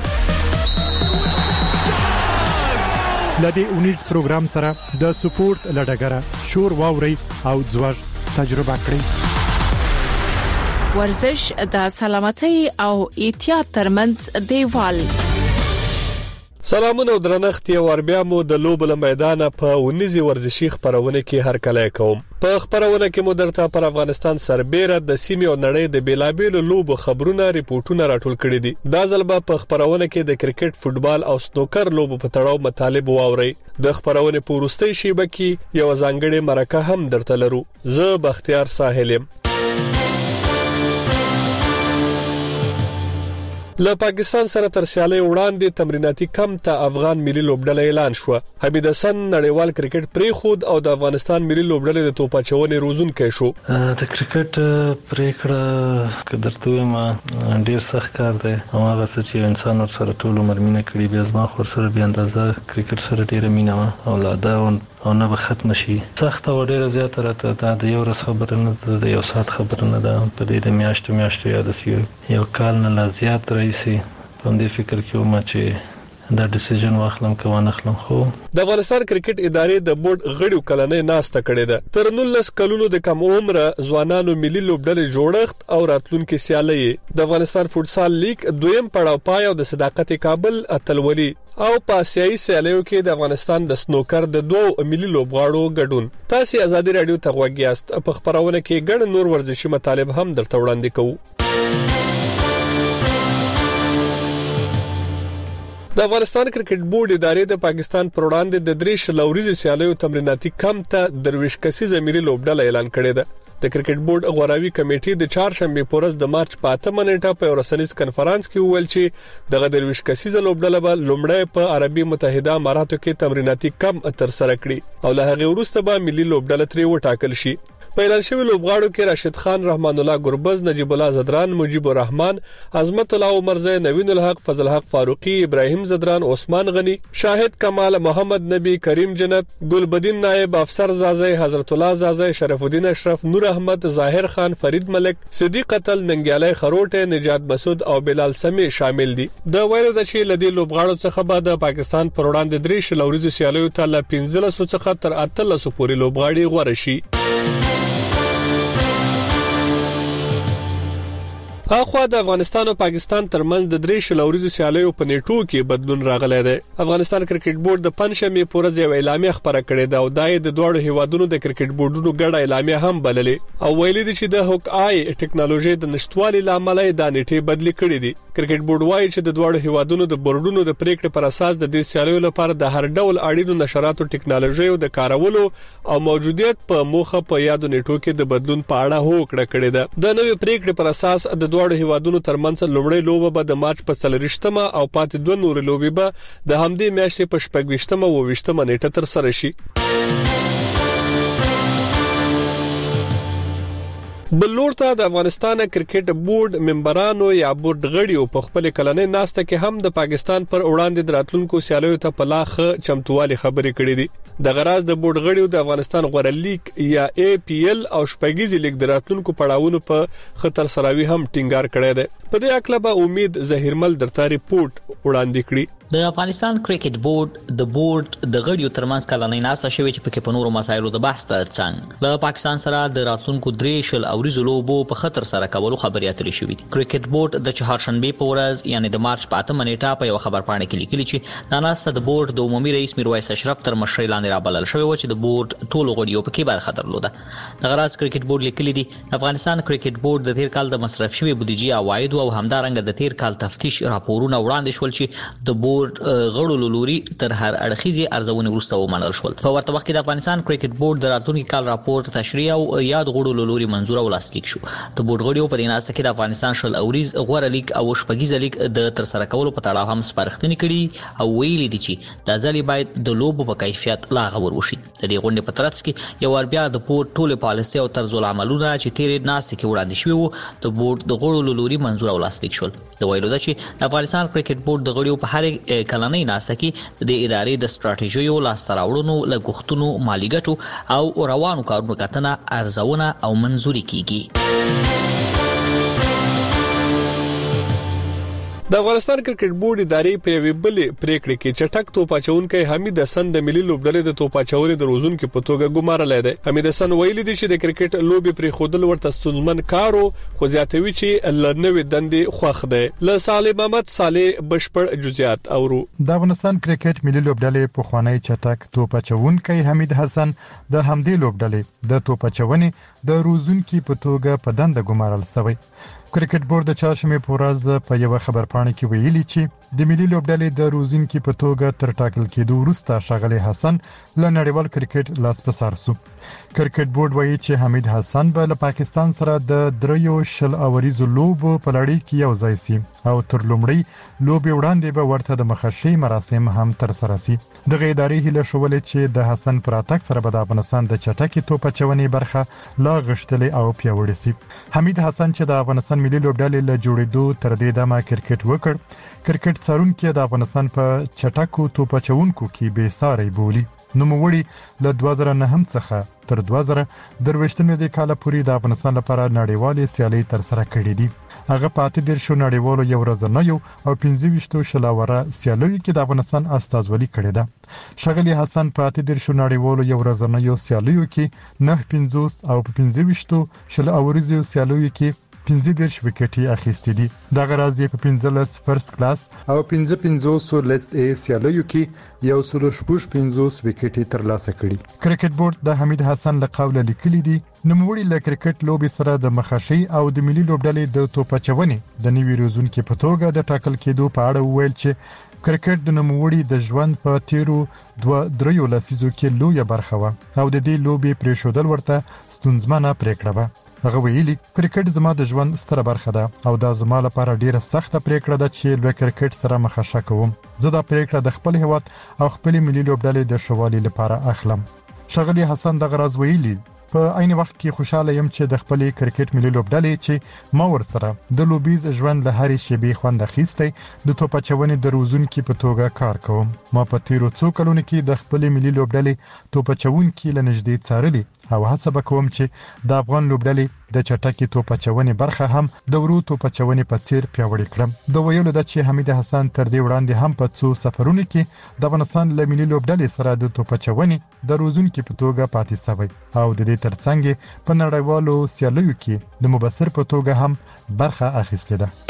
لدی اونیز پروګرام سره د سپورت لډګره شور واوري او ځوړ تجربه کړئ. ورزش د سلامتۍ او احتیاط ترمنځ دیوال. سلامونه درنښت یو وربیا مو د لوبل میدان په ونیزي ورزشي خبرونه کې هر کله کوم. په خبرونه کې مو درته پر افغانستان سربېره د سیمې او نړۍ د بیلابېلو لوبو خبرونه ریپورتونه راټول کړي دي. دا ځل به په خبرونه کې د کرکټ، فوتبال او سنوکر لوبو په تړاو مطالب واوري. د خبرونه په وروستۍ شیبه کې یو ځانګړې مرکه هم درته لرو. زه بختیار ساحلم. له پاکستان سره تر سیالي وړاندې تمریناتي کم ته افغان ملي لوبډله اعلان شو. حمید حسن نړیوال کرکټ پری خود او د افغانستان ملي لوبډله د توپاچونې روزونکي شو. د کرکټ پریکړه کدرته ما ډیر سخت کار دی. هغه څه چې انسان ور سره ټول عمر مینه کړی بیا زما خور سره بیا اندازه کرکټ سره ډیره مینه او لاده او نه به ختم شي. سخت او ډیره زیاته راته دا د یو ورځ خبره نه ده، د یو سات خبره نه ده. په دې د میاشتو میاشتو یاد سي یو کال نه زیات رئیس په دې فکر کې ومه چې دا ډیسیژن واخلم که ونه اخلم. خو د افغانستان کرکټ ادارې د بورډ غړو کلنې ناسته کړې ده. تر نولس کلونو د کم عمره ځوانانو ملي لوبډلې جوړښت او راتلونکو سیالي د افغانستان فوتسال لیگ دویم پړاو پای او د صداقت کابل اتلولي او په آسیایي سیالیو کې د افغانستان د سنوکر د دوه ملي لوبغاړو ګډون. تاسو آزادي رادیو ته غوږیاست. په خبرونه کې ګڼ نور ورزشي مطالب هم درته وړاندې کوو. د افغانستان کرکټ بورډ ادارې د پاکستان پر وړاندې د درې شلوريزي سیالیو تمریناتي کم ته درویش کسیزه ملي لوبډله اعلان کړې ده. د کرکټ بورډ غوراوي کمیټې د چهارشنبه پورز د مارچ په اتمه نیټه په رسنیز کانفرنس کې وویل چې دغه درویش کسیزه لوبډله به لومړی په عربي متحده اماراتو کې تمریناتي کم تر سره کړي او له هغه وروسته به ملي لوبډله ترې وټاکل شي. په اعلان شوی لوبغاړو کې راشد خان، رحمان الله ګربز، نجیب الله زدران، مجيب الرحمن، عظمت الله عمرزی، نوین الحق، فضل حق فاروقی، ابراهیم زدران، عثمان غنی، شاهد کمال، محمد نبی، کریم جنت، گلبدین نائب، افسر زازی، حضرت الله زازی، شرف الدین اشرف، نور احمد، ظاهر خان، فرید ملک، صدیق قتل، ننګیالی خروټه، نجات مسعود او بلال سمی شامل دي. د وایره د چې لدی لوبغاړو څخه به د پاکستان پر وړاندې درې شلوريزي سیالیو ته ل پنځه لس څخه تر اته لس پورې لوبغاړي غوړ شي. اخوا د افغانستان او پاکستان ترمنځ د درې شلوريزو سیالیو په نیټو کې بدلون راغلی دی. افغانستان کرکټ بورډ د پنځمې پورز یو اعلامیه خبره کړې ده او دای د دوړو هیوادونو د کرکټ بورډونو ګډه اعلامیه هم بللې او ویلي دي چې د هوک آی ټیکنالوژي د نشټوالي لامل د نیټې بدلی کړې دي. کرکټ بورډ وایي چې د دوړو هیوادونو د بورډونو د پریکړې پر اساس د دې سیالیو لپاره د هر ډول اړینو نشراتو ټیکنالوژي او د کارولو او موجودیت په موخه په یادو نیټو کې د بدلون په اړه هوکړه کړې ده. د نوې پریکړې پر اساس د دوړو هیوادونو ترمنځ لومړی لوبه به د مارچ په څلورشتمه او پاتې دوه نور لوبې به د همدې میاشتې په شپږشتمه او وشتمه نیټه تر سره شي. بلورته د افغانستان کرکټ بورډ ممبرانو یا بورډ غړیو په خپل کلنې ناسته کې هم د پاکستان پر وړاندې د راتلونکو سیالیو ته په لاخه چمتووالي خبرې کړې دي. د غراز د بورډ غړیو د افغانستان غوړه لیگ یا ای پی ایل او شپږیزي لیگ د راتلونکو پړاوونو په خطر سراوي هم ټینګار کړی دی. په دې اکله به امید ظهیرمل درته ریپورت وړاندې کړي. د افغانستان کرکټ بورډ د بورډ د غړیو ترمنځ کلنۍ ناسته شوې چې پکې په نورو مسایلو د بحث ترڅنګ له پاکستان سره د راتلونکو درې شل اوریزو لوبو په خطر سره کولو خبرې اترې شوې دي. کرکټ بورډ د چهارشنبه په ورځ یعنی د مارچ په اتمه نیټه په یو خبرپاڼه کې لیکلي چې دا ناسته د بورډ د عمومي رئیس میرویس اشرف تر مشرۍ لاندې رابلل شوې و چې د بورډ ټولو غړیو پکې برخه درلوده. د غراز کرکټ بورډ لیکلي دي افغانستان کرکټ بورډ د تیر کال د مصرف شوی بودیجې عواید او همدارنګه د تیر کال تفتیش راپورونه وړاندې شول چې د بورډ غړو لوري تر هر اړخیزي ارزونه وروسته ومنل شول. په ورته وخت کې د افغانستان کرکټ بورډ د راتلونکي کال راپور تشریح او یاد غړو لوري منزور او لاسلیک شو. د بورډ غړیو په دې ناسته کې د افغانستان شل اوریز غوړه لیگ او شپږیزه لیگ د تر سره کولو په تړاو هم سپارښتنې کړي او ویلي دي چې د ځلې باید د لوبو په کیفیت لا غوړ وشي. د دې غونډې په ترڅ کې یو ور بیا د بورډ ټوله پالیسي او طرز العملونه چې تیرې ناسته کې وړاندې شوی وو د بورډ د غړو لوري منزور او لاسلیک شول. د ویلو ده چې د افغانستان کرکټ بورډ د غړیو په هر کلنۍ ناسته کې د ادارې د ستراتیژیو لاسته راوړنو لګښتونو مالی ګټو او روانو کارونو کتنه ارزونه او منزوري کیږي. د افغانستان کرکټ بورډ ادارې په یوې بلې پریکړې کې چټک توپ اچونکي حمید حسن د ملي لوبډلې د توپ اچونې د روزونکو په توګه ګمارل دی. حمید حسن ویلي دی چې د کرکټ لوبي پرې خودل ورته ستونزمن کارو، خو زیاتوي چې لنوي دندې خوښ دی. له صالح محمد صالح بشپړ جزئیات اورو. د افغانستان کرکټ ملي لوبډلې په خوانی چټک توپ اچونکي حمید حسن د همدې لوبډلې د توپ اچونې د روزونکو په توګه په دنده ګمارل شوی. کرکټ بورډ د چهارشنبه په ورځ په یو خبرپاڼه کې ویلي چې د ملي لوبډلې د روزونکو په توګه تر ټاکل کېدو وروسته ښاغلی حسن له نړیوال کرکټ لاس په سر شو. کرکټ بورډ وایي چې حمید حسن به له پاکستان سره د دریو شل اوریزو لوبو په لړۍ کې یو ځای شي او تر لومړی لوبي وړاندې به ورته د مخشي مراسم هم تر سره شي. دغه ادارې هیله شولې چې د حسن پر اتک سره به د افغانستان د چټکي توپ اچونې برخه لا غښتلې او پیاوړې شي. حمید حسن چې د افغانستان ملي لوبډلې له جوړېدو تر دې دمه کرکټ وکړ، کرکټ څارونکي د افغانستان په چټکو توپ اچونکو کې بې ساري بولي. نوموړي له دوه زره نهم څخه تر دوه زره درويشتمې د کال پورې د افغانستان لپاره نړیوالې سیالۍ تر سره کړې دي. هغه په اته دیرشو نړیوالو یو ورځنیو او پنځه ویشتو شلاوره سیالیو کې د افغانستان استازولي کړې ده. ښاغلی حسن په اته دیرشو نړیوالو یو ورځنیو سیالیو کې نه پنځوس او په پنځه ویشتو شلاوريزو سیالیو کې پنځه دیرش وکټي اخیستې دي. د غراز په پنځلس فرست کلاس او پنځه پنځوس لیست ای سیالیو کې یو سل شپږ پنځوس وکټي ترلاسه کړي. کرکټ بورډ د حمید حسن له قوله لیکلي دي نوموړي له کرکټ لوبي سره د مخشي او د ملي لوبډلې د توپ اچونې د نیوي روزونکو په توګه د ټاکل کېدو په اړه ویل چې کرکټ د نوموړي د ژوند په تیرو دوه دریو لسیزو کې لویه برخه و او د دې لوبي پریښودل ورته ستونزمنه پریکړه و. هغه ویلي کرکټ زما د ژوند ستره برخه ده او دا زما لپاره ډیره سخته پریکړه ده چې له کرکټ سره مخه کوم. زه دا پریکړه د خپل هیواد او خپل ملي لوبډلې د شوالي لپاره اخلم. ښاغلی حسن د غراز ویلي په عین وخت کې خوشاله یم چې د خپل کرکټ ملي لوبډلې چې ما ورسره د لوبیز ژوند له هرې شیبې خوند اخیستی د توپ اچونې د روزونکو په توګه کار کوم. ما په تیرو څو کلونو کې د خپل ملي لوبډلې توپ اچونکو له نږدې څارلي او هڅه وکوم چې د افغان لوبډلې د چټکي توپ اچونې برخه هم د ورو توپ اچونې په څیر پیاوړې کړم. د ویلو د چې حمید حسن تر دې وړاندې هم په څو سفرونو کې د افغانستان له ملي لوبډلې سره د توپ اچونې د روزونکو په توګه پاتې شوی او د دې ترڅنګ په نړیوالو سیالیو کې د مبصر په توګه هم برخه اخیستې ده.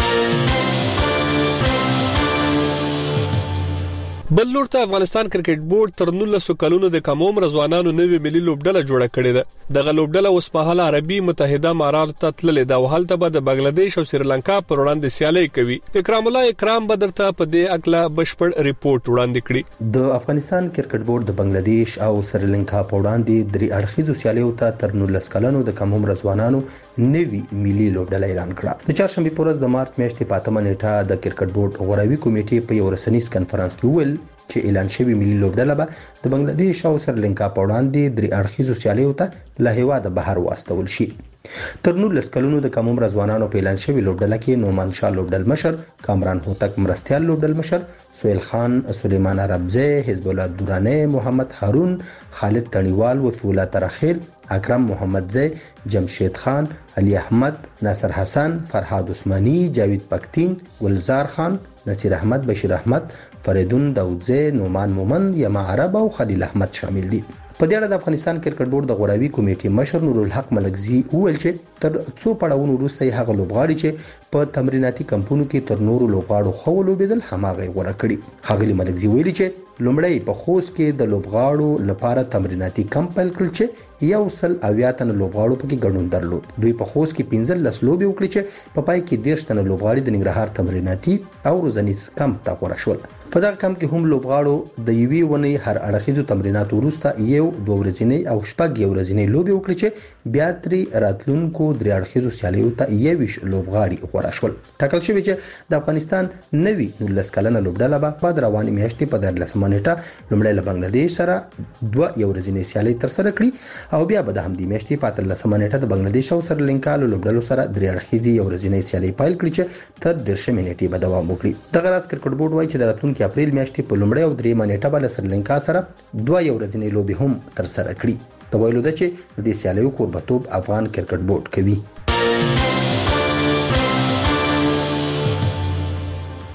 بل لور ته افغانستان کرکټ بورډ تر نولس کلونو د کم عمر ځوانانو نوې ملي لوبډله جوړه کړې ده. دغه لوبډله اوس په حال عربي متحده امارات ته تللې ده او هلته به د بنگلاديش او سریلانکا پر وړاندې سیالي کوي. اکرام الله اکرام بدرته په دې اکلا بشپړ ریپورت وړاندې کړي. د افغانستان کرکټ بورډ د بنگلاديش او سریلانکا په وړاندې درې اړخیزو سیالیو ته تر نولس کلونو د کم عمر ځوانانو نوې ملي لوبډله اعلان کړه. د چهارشنبه په ورځ د مارچ میاشتې په اتمه نیټه د کرکټ بورډ غوراوي کمیټې په یو رسنیز کانفرنس کې ویل چې اعلان شوی ملي لوبډله به د بنگلاديش او سریلانکا په وړاندې درې اړخیزو سیالیو ته له هیواده بهر واستول شي. تر نولس کلونو د کم عمر ځوانانو په اعلان شوی لوبډله کې نومان شاه لوبډل مشر، کامران هوتک مرستيال لوبډل مشر، سهیل خان، سلیمان عربزی، حزب الله دورانه، محمد هارون، خالد تڼیوال، وفي الله ترخیل، اکرم محمدزی، جمشید خان، علي احمد، ناصر حسن، فرهاد عثماني، جاوید پکتین، گلزار خان، نصیر احمد، بشیر احمد، فریدون داودزی، نومان مومن، یما عرب او خلیل احمد شامل دي. په دې اړه د افغانستان کرکټ بورډ د غوراوي کمیټې مشر نور الحق ملکزي وویل چې تر څو پړاوونو وروسته هغه لوبغاړي چې په تمریناتي کمپونو کې تر نورو لوبغاړو خو لوبېدل هماغه غوړه کړي. خاغلی ملکزي ویلي چې لومړی په خوست کې د لوبغاړو لپاره تمریناتي کمپ پیل کړل چې یو سل اویا تن لوبغاړو پکې ګډون درلود. دوی په خوست کې پنځه لس لوبې وکړي چې په پای کې دیرش تن لوبغاړي د ننګرهار تمریناتي او روزنیز کمپ ته غوړه شول. په دغه کمپ کې هم لوبغاړو د یوې ونې هر اړخیزو تمریناتو وروسته یو دوه ورځې او شپږ ورځې لوبې وکړي چې بیا ترې راتلونکو درې اړخیزو سیالیو ته یویش لوبغاړي غوړه شول. ټاکل شوی چې د افغانستان نوي نولس کلنه لوبډله به په رواني میاشتې په دیارلسمه نیټه لومړی له بنگلاديش سره دوه ورځې سیالي تر سره کړي او بیا به د همدې میاشتې په اتلسمه نیټه د بنگلاديش او سریلانکا له لوبډلو سره درې اړخیزي ورځې سیالي پیل کړي چې تر دیرشمې نیټې به دوام وکړي. دغه راز کرکټ بورډ وایي چې د راتلونکي اپریل میاشتې په لومړی او درېیمه نیټه به له سریلانکا سره دوه ورځې لوبې هم تر سره کړي. د ویلو ده چې د دې سیالیو کوربتوب افغان کرکټ بورډ کوي.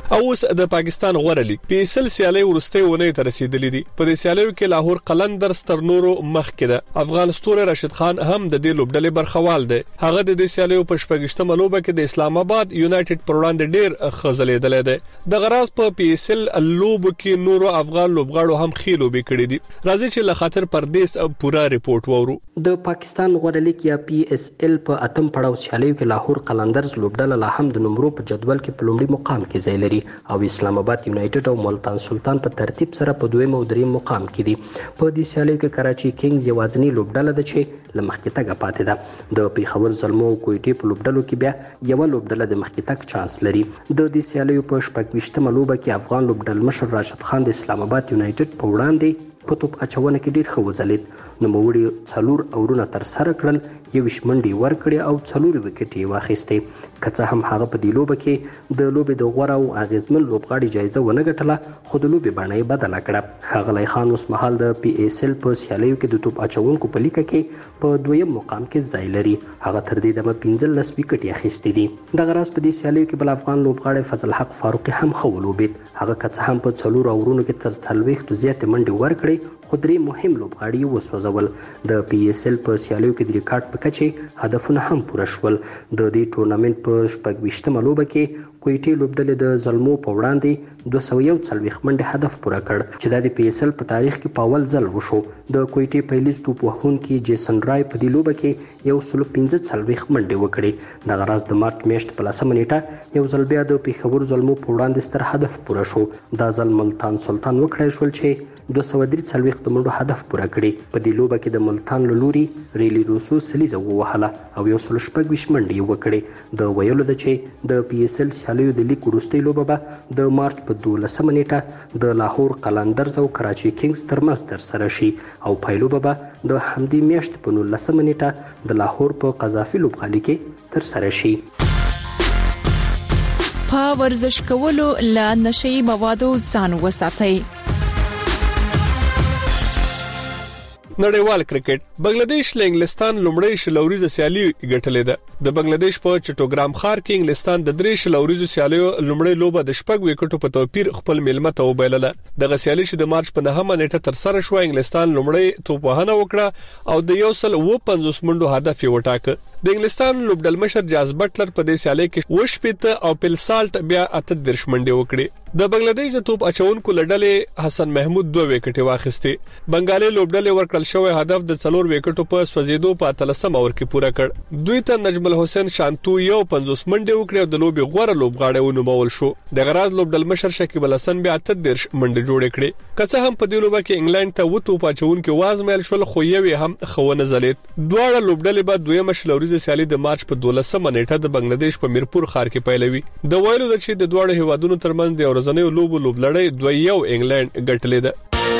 او اوس د پاکستان غوړه لیګ پی اس ال سیالي ورسته ونه ته رسیدلې دي. په دې سیالیو کې لاهور قلندرز تر نورو مخکې ده. افغان ستوره راشد خان هم د دې لوبډلې برخوال دی. هغه د دې سیالیو په شپږشتمه لوبه کې د اسلام آباد یونایټډ پر وړاندې ډیر خزلېدل دي. د غراز په پی اس ال لوب کې نورو افغان لوبغاړو هم خېلوبې کړې دي. راځي چې له خاطر پردیس پورا ریپورت وورو. د پاکستان غوړه لیګ یا پی اس ال په اتم پړاو سیالیو کې لاهور قلندرز لوبډله لا هم د نمبرو په جدول کې په لومړي مقام کې ځای لري او اسلام آباد یونایټډ او ملتان سلطان په ترتیب سره په دویم او دریم مقام کې دي. په دې سیالیو کې کراچي کینګز یوازینی لوبډله ده چې له مخکې تګ پاتې ده. د پیښور زلمو او کویټې په لوبډلو کې بیا یو لوبډله د مخکې تګ چانس لري. د دې سیالیو په شپږویشتمه لوبه کې افغان لوبډل مشر راشد خان د اسلام آباد یونایټډ په وړاندې په توپ اچونه کې ډیر ښه وځلید. نو موړي څلور اورونه تر سره کړل، یو شمنډي ورکړي او څلور وکټي واخیستې. کڅه هم هغه په دی لوبه کې د لوبې د غوړه او اغیزمن لوبغاړي جایزه ونه ګټله، خو د لوبې بڼه یې بدله کړه. ښاغلی خان اوس مهال د پی اس ال په سیالیو کې د توپ اچونکو په لیکه کې په دویم مقام کې ځای لري. هغه تر دې دمه پنځلس وکټې اخیستې دي. دغه راز په دې سیالیو کې بل افغان لوبغاړی فضل حق فاروقي هم ښه ولوبېد. هغه کڅه هم په څلور اورونو کې تر څلوېښتو زیاتې منډې ورکړې، خو درې مهم لوبغاړي یې وسوځول. د پی اس ال په سیالیو کې د ریکارډ په کچې هدفونه هم پوره شول. د دې ټورنمنټ په شپږویشتمه لوبه کې کویټې لوبډلې د زلمو په وړاندې دوه سوه یو څلوېښت منډې هدف پوره کړ چې دا د پی اس ال په تاریخ کې په اول ځل وشو. د کویټې پیلیز توپ وهونکي جیسن رای په دې لوبه کې یو سل پنځه څلوېښت منډې وکړې. دغه راز د مارچ میاشتې په لسمه نیټه یو ځل بیا د پیښور زلمو په وړاندې ستر هدف پوره شو. دا ځل ملتان سلطان وکړای شول چې دوه سوه درې څلوېښت منډو هدف پوره کړي. په دې لوبه کې د ملتان له لوري ریلی روسو سلیزه ووهله او یو سل شپږویشت منډې یې وکړې. د ویلو ده چې د پی اس ال سیالیو د لیګ وروستۍ لوبه به د مارچ په دولسمه نیټه د لاهور قلندرز او کراچي کینګز ترمنځ ترسره شي او پایلوبه به د همدې میاشتې په نولسمه نیټه د لاهور په قذافي لوبغالي کې ترسره شي. په ورزش کولو له نشئی موادو ځان وساتئ. نړیوال کرکټ بنگلاديش له انګلستان لومړی شلوريزه سیالي ګټلې ده. د بنگلاديش په چټوګرام ښار کې انګلستان د درې شلوريزو سیالیو لومړی لوبه د شپږ وکټو په توپیر خپل میلمه ته وبایلله. دغه سیالي چې د مارچ په نهمه نیټه تر سره شو، انګلستان لومړی توپ وهنه وکړه او د یو سل و پنځوس منډو هدف یې وټاکه. د انګلستان لوبډل مشر جاز بټلر په دې سیالي کې وشپته او پلسالټ بیا اته درش منډې وکړي. د بنگلاديش د توپ اچونکو لړلې حسن محمود دوه وکټې واخیستې. بنگالي لوبډلې ورکړل شوی هدف د څلور وکټو په سوځیدو په اتلسم اور کې پوره کړ. دوی ته نجم الحسین شانتو یو پنځوس منډې وکړې او د لوبي غوړه لوبغاړی ونومول شو. د غراز لوبډل مشر شکیب الحسن بیا اته درش منډې جوړې کړې. کڅه هم په دې لوبه کې انګلند ته و توپ اچونکو وازمایل شول، خو یو هم خونه زلید. دواړه لوبډلې به دویمه شلوريزه سیالي د مارچ په دولسمه نیټه د بنگلاديش په میرپور ښار کې پیلوي. د ویلو د چې د دواړو هیوادونو ترمنځ د ورځنیو لوبو لوبلړۍ دوه یو انګلند ګټلې ده.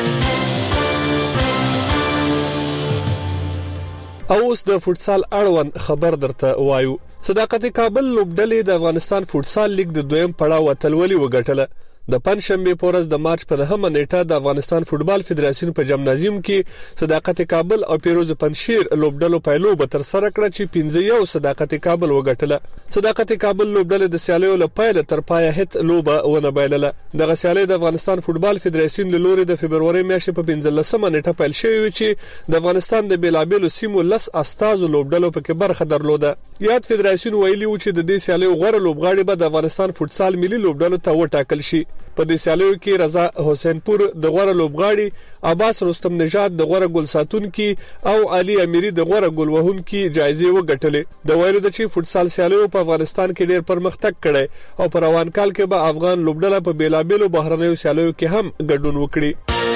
او اوس د فوتسال اړوند خبر درته وایو. صداقت کابل لوبډلې د افغانستان فوتسال لیګ د دویم پړاو اتلولي وګټله. د پنځشنبه په ورځ د مارچ په نهمه نیټه د افغانستان فوتبال فدراسیون په جمنازیوم کې صداقت کابل او پیروز پنشیر لوبډلو پایلو به تر سره کړ چې پنځه یو صداقت کابل وګټله. صداقت کابل لوبډلې د سیالیو له پیل تر پایه هیڅ لوبه ونه بایلله. دغه سیالي د افغانستان فوتبال فدراسیون له لوري د فبرवरी میاشتې په پنځلسمه نیټه پیل شوې و چې د افغانستان د بیلابیلو سیمو لس استازو لوبډلو پکې برخه درلوده. یاد فدراسیون ویلي و چې د دې سیالیو غوړه لوبغاړي به د افغانستان فوتسال ملي لوبډلو ته وټاکل شي. په دې سیالیو کې رضا حسین پور د غوړه لوبغاړي، عباس رستم نژاد د غوړه ګول ساتونکي او علي امیری د غوړه ګول وهونکي جایزې وګټلې. د ویلو د چې فوتسال سیالیو په افغانستان کې ډېر پرمختګ کړي او په روان کال کې به افغان لوبډله په بیلابیلو بهرنیو سیالیو کې هم ګډون وکړي.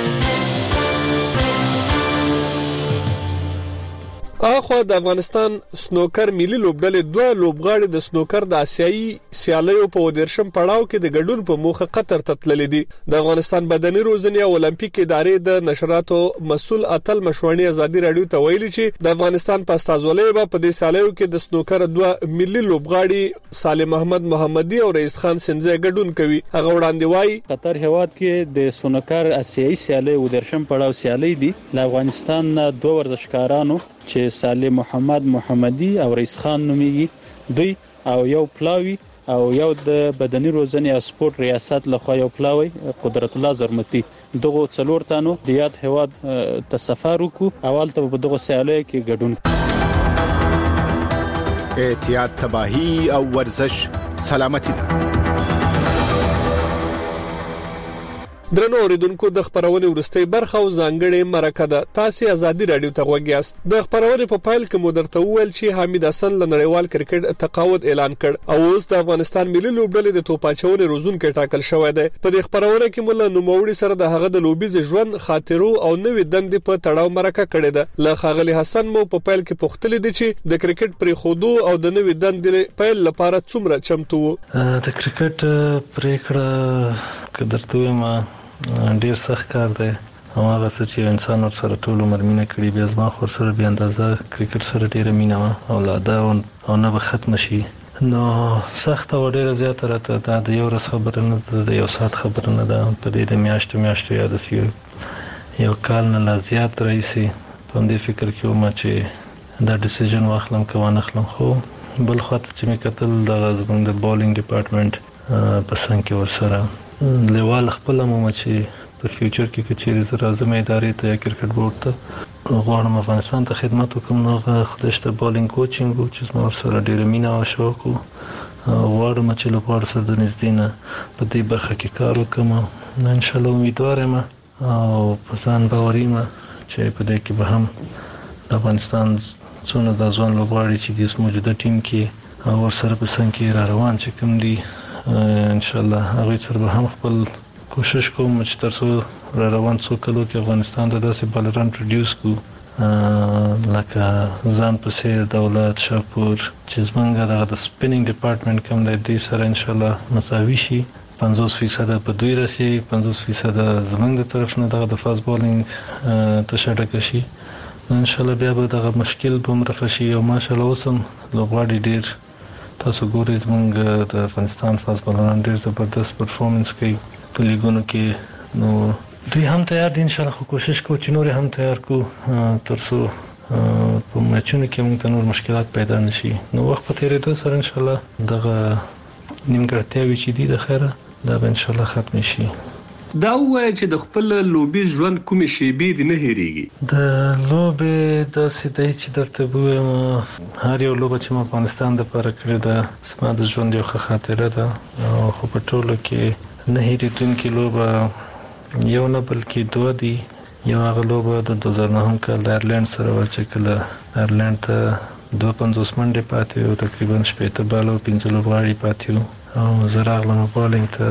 اخو د افغانستان سنوکر ملي لوبډلې دوه لوبغاړي د سنوکر د آسیایي سیالیو په ودرشم پړاو کې د ګډون په موخه قطر ته تللې دي. د افغانستان بدني روزنې او اولمپیک ادارې د نشراتو مسول اتل مشوانی ازادي رادیو ته ویلي چې د افغانستان په استازولۍ به په دې سیالیو کې د سنوکر دوه ملي لوبغاړي سالم احمد محمدي او رئیس خان سنځي ګډون کوي. هغه وړاندې وایي قطر هواد کې د سنوکر آسیایي سیالي ودرشم پړاو سیالي دي. د افغانستان دوه ورزشکارانو چې سالم محمد محمدي او رئیس خان نوميږي، دوی او یو پلاوی او یو د بدني روزنې او سپورت ریاست لخوا یو پلاوی قدرت الله زرمتی دغه څلور تانو د یاد هواد ته سفر وکړو اول ته په دغه سیالۍ کې ګډون احتیاط تباہی او ورزش سلامتی ده. درنو اوریدونکو د خبرونې ورستۍ برخه او ځانګړې مرکه ده. تاسو ازادي رادیو ته غوږ یاست. د خبرونې په پایل کې مو درته وویل چې حمید حسن له نړیوال کرکټ تقاعد اعلان کړ او اوس د افغانستان ملي لوبډلې د توپاچونې روزونکو ټاکل شوی دی. په دې خبرونه کې موږ نوموړي سره د هغه د لوبیز ژوند خاطرو او نوې دندې په تړاو مرکه کړې ده. له خاغلی حسن مو په پایل کې پوښتنه دي چې د کرکټ پرې خودو او د نوې دندې پایل لپاره څومره چمتو وو. د کرکټ پریکړه کدرته ما ډیر سخت کار دی او هغه څه چې انسان ور سره ټول عمر مینه کړی بیا زما خور سره بیا اندازه کرکټ سره ډیره مینه او لاده او نه به ختم شي نو سخت او ډیره زیاته راته دا د یو ورځ خبره نه ده د یو ساعت خبره نه ده په دې د میاشتو میاشتو یاد سي یو کال نه لا زیات رئیسي په دې فکر کې وم چې دا ډیسیژن واخلم که وانه خلم خو بل خاطر چې مې کتل د زموږ د بالینګ ډپارټمنټ په څنګه کې ور سره لیوال خپل مو چې په فیوچر کې کچېری زه راځم ادارې ته یا کرکټ بورډ ته غواړم افغانستان ته خدمت وکړم نو خدشته بالینګ کوچینګ چې زما سره ډېر مینه او شوق غواړم چې له پاره سره د نږدې نه په دې برخه کې کار وکړم ان شاء الله امیدوار یم او په ځان باور یم چې په دې کې به هم د افغانستان څونه د ځوان لوبغاړي چې د موجوده ټیم کې او سره په څنګه کې را روان چې کوم دي ان شاء الله هغه سره به هم خپل کوشش کوم چې ترڅو را روان څو کلو کې افغانستان د داسې بالران پروډوس کو لکه ځان پسې دولت شاپور چې زمونږ د سپینینګ ډپارټمنټ کوم دی دې سره ان شاء الله مساوي شي پنځوس فیصد په دوی راشي پنځوس فیصد زمونږ د طرف نه د فاست بالینګ تشډک شي ان شاء الله بیا به دغه مشکل به مرفه شي او ماشاء الله اوسم لوبغاړي ډیر تاسو ګورئ زمونږ د افغانستان فاست بالران ډیر زبردست پرفورمنس کوي په لیګونو کې نو دوی هم تیار دي ان شاء الله خو کوشش کوو چې نور هم تیار کو ترڅو په میچونو کې موږ ته نور مشکلات پیدا نشي نو وخت په تیریدو سره ان شاء الله دغه نیمګړتیاوې چې دي د خیره دا به ان شاء الله ختم شي. دا وایي چې د خپل لوبي ژوند کومې شیبې دي نه هېریږي. د لوبې د سیدای چې درته وایم هر یو لوبه چې ما افغانستان د لپاره کړې ده زما د ژوند یو ښه خاطره ده او خو په ټولو کې نه هېرېدونکې لوبه یو نه بلکې دوه دي. یو هغه لوبه د دوه زره نهم کال د ایرلینډ سره وه چې کله ایرلینډ ته دوه پنځوس منډې پاتې وو تقریبا شپېته باله او پنځه لوبغاړي پاتې وو او زه راغلم بالینګ ته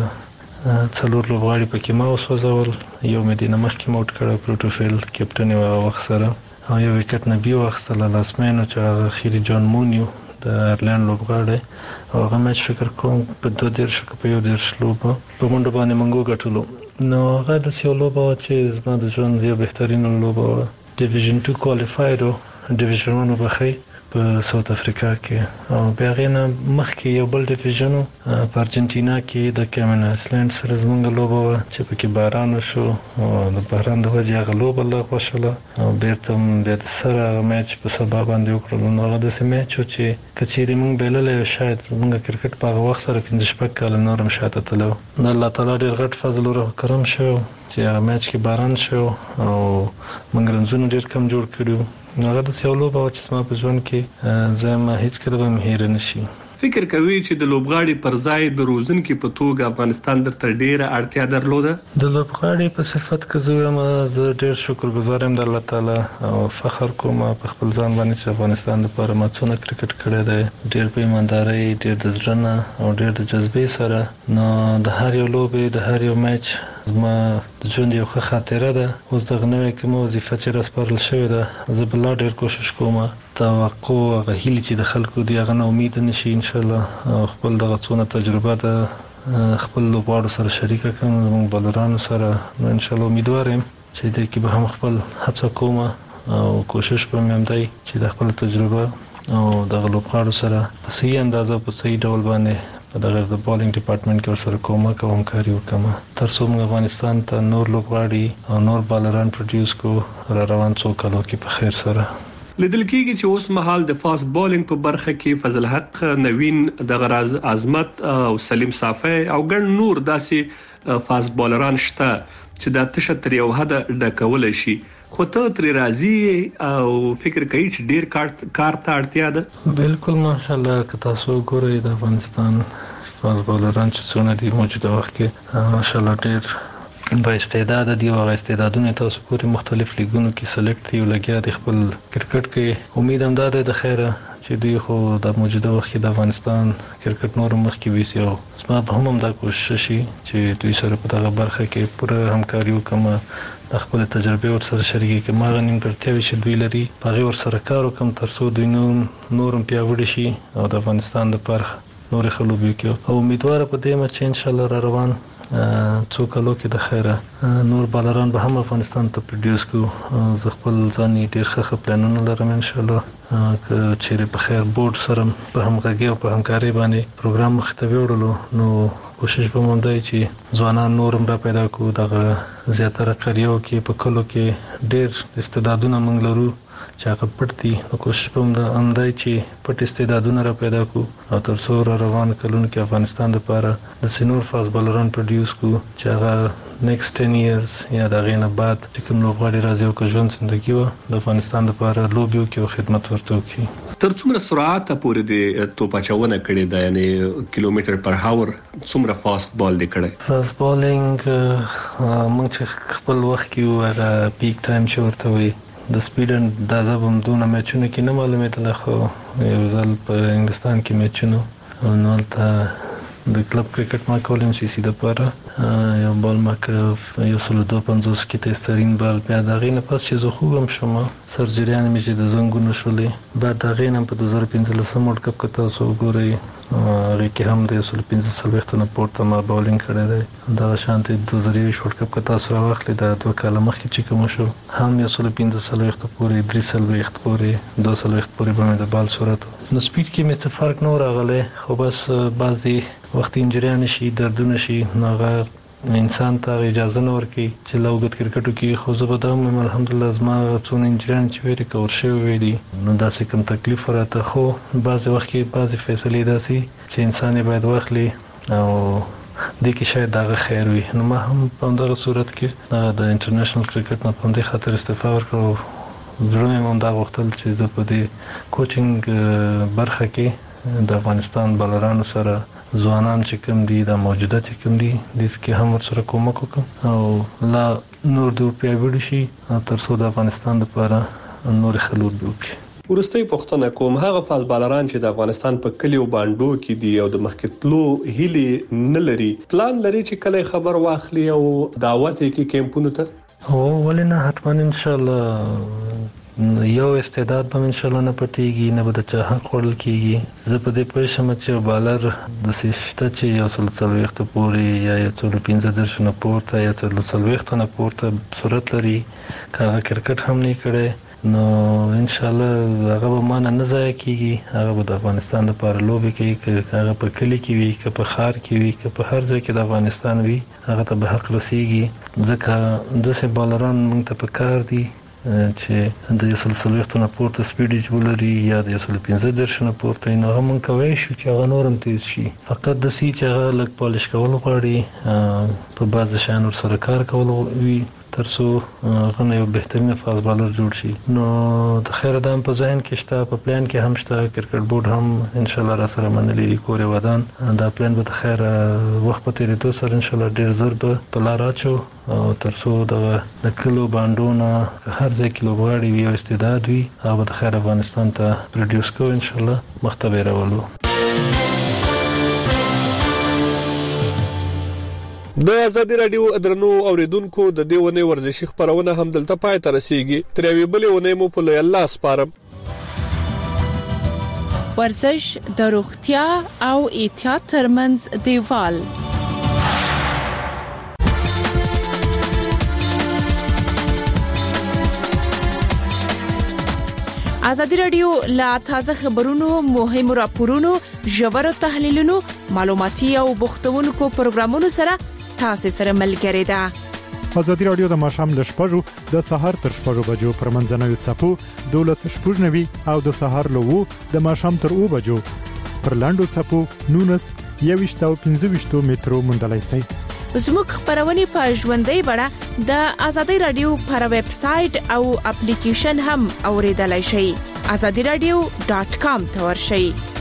څلور لوبغاړي پکې ما وسوځول یو مې دینه مخکې موټ کړه پروټوفیل کیپټن یې هغه وخت سره او یو وکټ نه بیا واخیستله لاسمینو چې هغه خیري جان مونیو د ایرلینډ لوبغاړی او هغه میچ فکر کوم په دوه دېرشو کې په یو دېرش لوبه په منډو باندې موږ وګټلو نو هغه داسې یو لوبه وه چې زما د ژوند یو بهترینه لوبه وه ډیویژن ټو کوالیفاید و ډیویژن ون وبخئ په ساوت افریقا کې او بیا هغې نه مخکې یو بل ډیویژن و په ارجنټینا کې د کیمن آیسلینډ سره زموږ لوبه وه چې پکې باران وشو او د باران د وجې هغه لوبه لغوه شوله او بېرته بیا د سر هغه میچ په سبا باندې وکړلو نو هغه داسې میچ و چې که چیرې موږ بایللی وی شاید زموږ کرکټ په هغه وخت سره پنځه شپږ کاله نور هم شاته تللی و د الله تعالی ډېر غټ فضل او کرم شوی چې هغه میچ کې باران شو او موږ رنزونه ډېر کم جوړ کړي وو هغه داسې یو لوبه وه چې زما په ژوند کې زه یم هېڅکله به مې هېره نه شي. فکر کوي چې د لوبغاړي پر ځای د روزونکي په توګه افغانستان درته ډېره اړتیا درلوده؟ د لوبغاړي په صفت کې زه وایم زه ډېر شکرګزار یم د الله تعالی او فخر کوم په خپل ځان باندې چې افغانستان لپاره ما څونه کرکټ کړی دی ډېر په ایماندارۍ ډېر د زړه نه او ډېر د جذبې سره نو د هر یو لوبې د هر یو میچ زما د ژوند یو ښه خاطره ده. اوس دغه نوې کومه وظیفه چې راسپارل شوې ده زه به لا ډېر کوشش کوم توقع هغه هیلې چې د خلکو دي هغه نه امید نه شي انشاءالله او خپل دغه څونه تجربه ده خپل لوبغاړو سره شریکه کړم زموږ بالرانو سره نو انشاءالله امیدوار یم چې دې کې به هم خپل هڅه کوم او کوشش به مې هم دی چې د خپل تجربه او دغه لوبغاړو سره په صحیح اندازه په صحیح ډول باندې په دغه د بالینګ ډپارټمنټ کې ورسره کومک او همکاري وکړم ترڅو موږ افغانستان ته نور لوبغاړي او نور بالران پروډوس کو را روان څو کالو کې په خیر سره. لیدل کېږي چې اوس مهال د فاست بولینګ په برخه کې فضل حق، نوین د غراز عظمت او سلیم صافی او ګڼ نور داسې فاست بولران شته چې د تشه تر یو حد ډکول شي. خو ته تر راضي او فکر کوي چې ډیر کار کار ته اړتیا ده؟ بالکل ماشاءالله که تاسو ګورئ د افغانستان فاست بولران چې څونه دي موجوده وخت کې ماشاءالله ډیر با استعداد دي او استعدادونه تاسو ګورئ مختلف لیګونو کې سلیکټ دي او لګیا دي خپل کرکټ کې. امید هم ده د خیره چې دوی خو د موجوده وخت کې د افغانستان کرکټ نور مخکې ویسي او زما به هم دا کوشش شي چې دوی سره په دغه برخه کې پوره همکاري وکړم، د خپل تجربه ور سره شریک کړم، هغه نیمګړتیاوې چې دوی لري هغه ور سره کار وکړم ترڅو دوی نورم پیاوړي شي او د افغانستان لپاره نور خلوبي کوي. او امیدوار په دې مچ ان شاء الله را روان څو کلو کې د خیره نور بالران به هم افغانستان ته پروډوس کو. زه خپل ځان ډیر ښه پلانونه لرم ان شاء الله که چیرې په خیر بورډ سره په همغږي او په همکاري باندې پروګرام مخ ته وړلو نو کوشش به مونږ دی چې ځوانان نورم را پیدا کو. دغه زیاتره قریو کې په کلو کې ډیر استعدادونه مونږ لرو چې هغه پټ دي، نو کوشش به مونږ هم دی چې پټ استعدادونه را پیدا کو او تر څو را روان کلونو کې افغانستان لپاره د سینور فاست بولران پروډوس کو چې هغه نیکسټ ټن ایئرز یا د غینه بعد چې کوم لوبغاړي راځي او که ژوند زندگی و د افغانستان لپاره لوبي او خدمت ورته کوي. تر څومره سرعت پورې د توپ اچونه کړي دا یعنی کیلومتر پر هاور څومره فاست بال دی کړي؟ فاست بالینګ موږ چې خپل وخت کې ور پیک ټایم شورته وي د سپیډ د ځبم دونه میچونه کې نه معلومه خو یو ځل په انګلستان کې میچونه نو ته د کلب کرکټ ما کولم سی سی د پاره یو بال ما کړ یو سل دو پنځوس کې تسترین بال بیا د غینه پس چې زه خوبم شوم سرجریان مې چې د زنګونو شولې بعد د غینه په دوه زره پنځلس ورلد کپ کې تاسو ګورئ هغه کې هم د سل پنځه سلويختونه پورته ما باولینګ کړی دی. دا شانتي د دوه زره ورلد کپ کې تاسو راوخلې د دوه کاله مخکې چې کوم شو هم یو سل پنځه سلويخت پورې درې سلويخت پورې دوه سلويخت پورې باندې د بال صورت نو سپیډ کې مې څه فرق نه راغلی خو بس بعضي وخت انجریان شي دردونه شي ناغه انسان ته اجازه نه ورکي چې لوګت کرکټو کې خو زه به دا الحمدلله زما څونه انجریان چې ویری کور شوی وی دي نو داسې کوم تکلیف راته خو بعضي وخت کې بعضي فیصله داسي چې انسان باید واخلي او د کې شاید دا خیر وي. نو ما هم په دغه صورت کې د انټرنیشنل کرکټ نه په دې خاطر استعفا ورکړو. زړه مې دا غوښتل چې زه په دې کوچینګ برخه کې د افغانستان بالرانو سره ځوانان چې کوم دي د موجوده چې کوم دي د کې هم ورسره کومک وکړم او لا نور دوه پیاوړي شي تر څو د افغانستان لپاره نور خلود وکړي. ورستۍ پښتنه کوم هغه فاز بالران چې د افغانستان په کلیو باندو کې دي او د مخکتلو هلي نه لري پلان لري چې کله خبر واخلي او دعوت کې کیمپونو ته او ولنه حتما ان شاء الله یو استعداد به ان شاء الله نه پټيږي نه به د چا حق وړل کیږي. زه په دې پوه شم چې بالر د سشته چې یو سل څلويخت پورې یا یو سل پنځه درشنه پورته یا سل څلويخت نه پورته صورت لري کاغه کرکټ هم نه کړي نو ان شاء الله هغه به مان نه ځای کیږي هغه به د افغانستان لپاره لوبي کوي هغه په کلی کې وي که په خار کې وي که په هر ځای کې د افغانستان وي هغه ته به حق رسیږي ځکه د سه بالران موږ ته په کار دي چې د سلسله وختونه پورته سپیډ جولري یا د سلسله پنځه درشنه پورته نه هم کوي شو چې هغه نورم تیز شي فقط د سی چې هغه لک پالش کول غواړي په بعض شان سره کار کول وي ترڅو غنه یو بهترینه فاز بالر جوړ شي. نو د خیر دام په ذهن کې شته په پلان کې هم شته کرکټ بورډ هم ان شاء الله را سره منلي کوري ودان دا پلان به د خیر وخت په تیریدو سره ان شاء الله ډیر زر به په لار اچو او ترڅو د کلو باندونه هر ځای کې لوبغاړي وي او استعداد وي هغه د خیر افغانستان ته پروډوس کوو ان شاء الله مختبر راولو. د ازادي رادیو ادرنو اوریدونکو د دیونه ورزشي خبرونه هم دلته پای ته رسیږي تر یوې بلې ونه مو په لوی الله سپارم. ورزش د روغتیا او احتیاط ترمنځ دیوال ازادي رادیو لا تازه خبرونو مهم راپورونو ژور تحلیلونو معلوماتي او بوختونکو پروګرامونو سره تاسو سره ملګری ده. ازادي رادیو د ماشام د شپږو د سهار تر شپږو بجو پر منځنوي څپو دولس شپږ نوي او د سهار لوو د ماشام تر او بجو پر لاندو څپو نونس یويشت او پنځه ویشت مترو مندلای سي. زموږ خبرونه په ژوندۍ بڼه د ازادي رادیو پر ویب سټ او اپلیکیشن هم اوریدلای شئ. azadi radio dot com ته ورشئ.